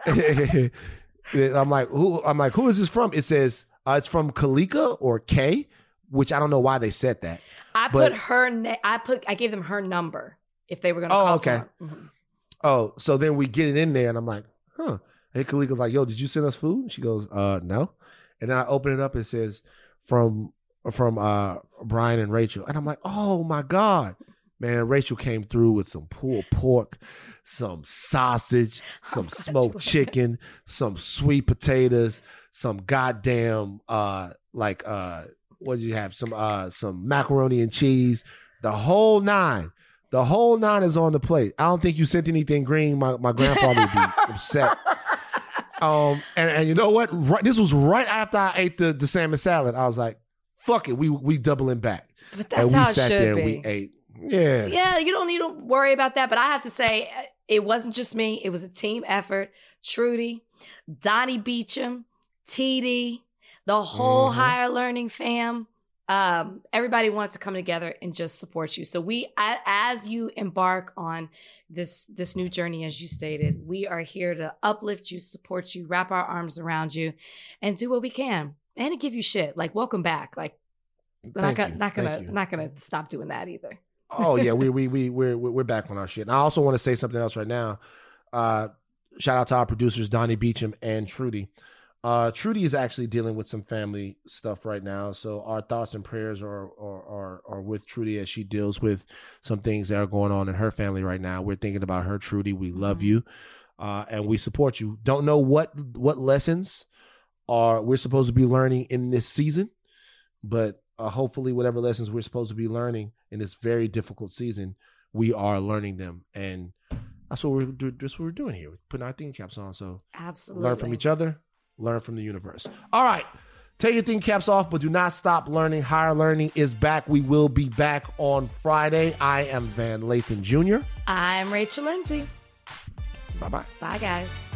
I'm like, who? I'm like, who is this from? It says, uh, it's from Kalika or K, which I don't know why they said that. I but- put her. Na- I put. I gave them her number if they were gonna. Oh, call okay. someone. Mhm. Oh, so then we get it in there, and I'm like, huh. And Kalika's like, yo, did you send us food? And she goes, uh, no. And then I open it up, and it says, from from uh Brian and Rachel. And I'm like, oh my God. Man, Rachel came through with some pulled pork, some sausage, some glad you smoked were chicken, some sweet potatoes, some goddamn uh like uh what did you have? Some uh some macaroni and cheese. The whole nine. The whole nine is on the plate. I don't think you sent anything green. My my grandfather would be upset. Um, and, and you know what? Right, this was right after I ate the, the salmon salad. I was like, fuck it. We we doubling back. But that's and we how it sat should there be. and we ate. Yeah. Yeah, you don't need to worry about that. But I have to say, it wasn't just me. It was a team effort. Trudy, Donnie Beecham, T D, the whole Mhm. higher learning fam. Um, everybody wanted to come together and just support you. So we, a- as you embark on this this new journey, as you stated, we are here to uplift you, support you, wrap our arms around you, and do what we can, and to give you shit. Like, welcome back. Like, we're not Thank gonna you. not gonna Thank you. not gonna stop doing that either. Oh yeah, we we we we're we're back on our shit. And I also want to say something else right now. Uh, shout out to our producers Donnie Beecham and Trudy. Uh, Trudy is actually dealing with some family stuff right now, so our thoughts and prayers are are are, are with Trudy as she deals with some things that are going on in her family right now. We're thinking about her, Trudy. We love Mhm. you, uh, and we support you. Don't know what what lessons are we're supposed to be learning in this season, but uh, hopefully, whatever lessons we're supposed to be learning in this very difficult season, we are learning them, and that's what we're do- that's what we're doing here. We're putting our theme caps on, so Absolutely. learn from each other. Learn from the universe. All right. Take your thinking caps off, but do not stop learning. Higher Learning is back. We will be back on Friday. I am Van Lathan Junior I'm Rachel Lindsay. Bye-bye. Bye, guys.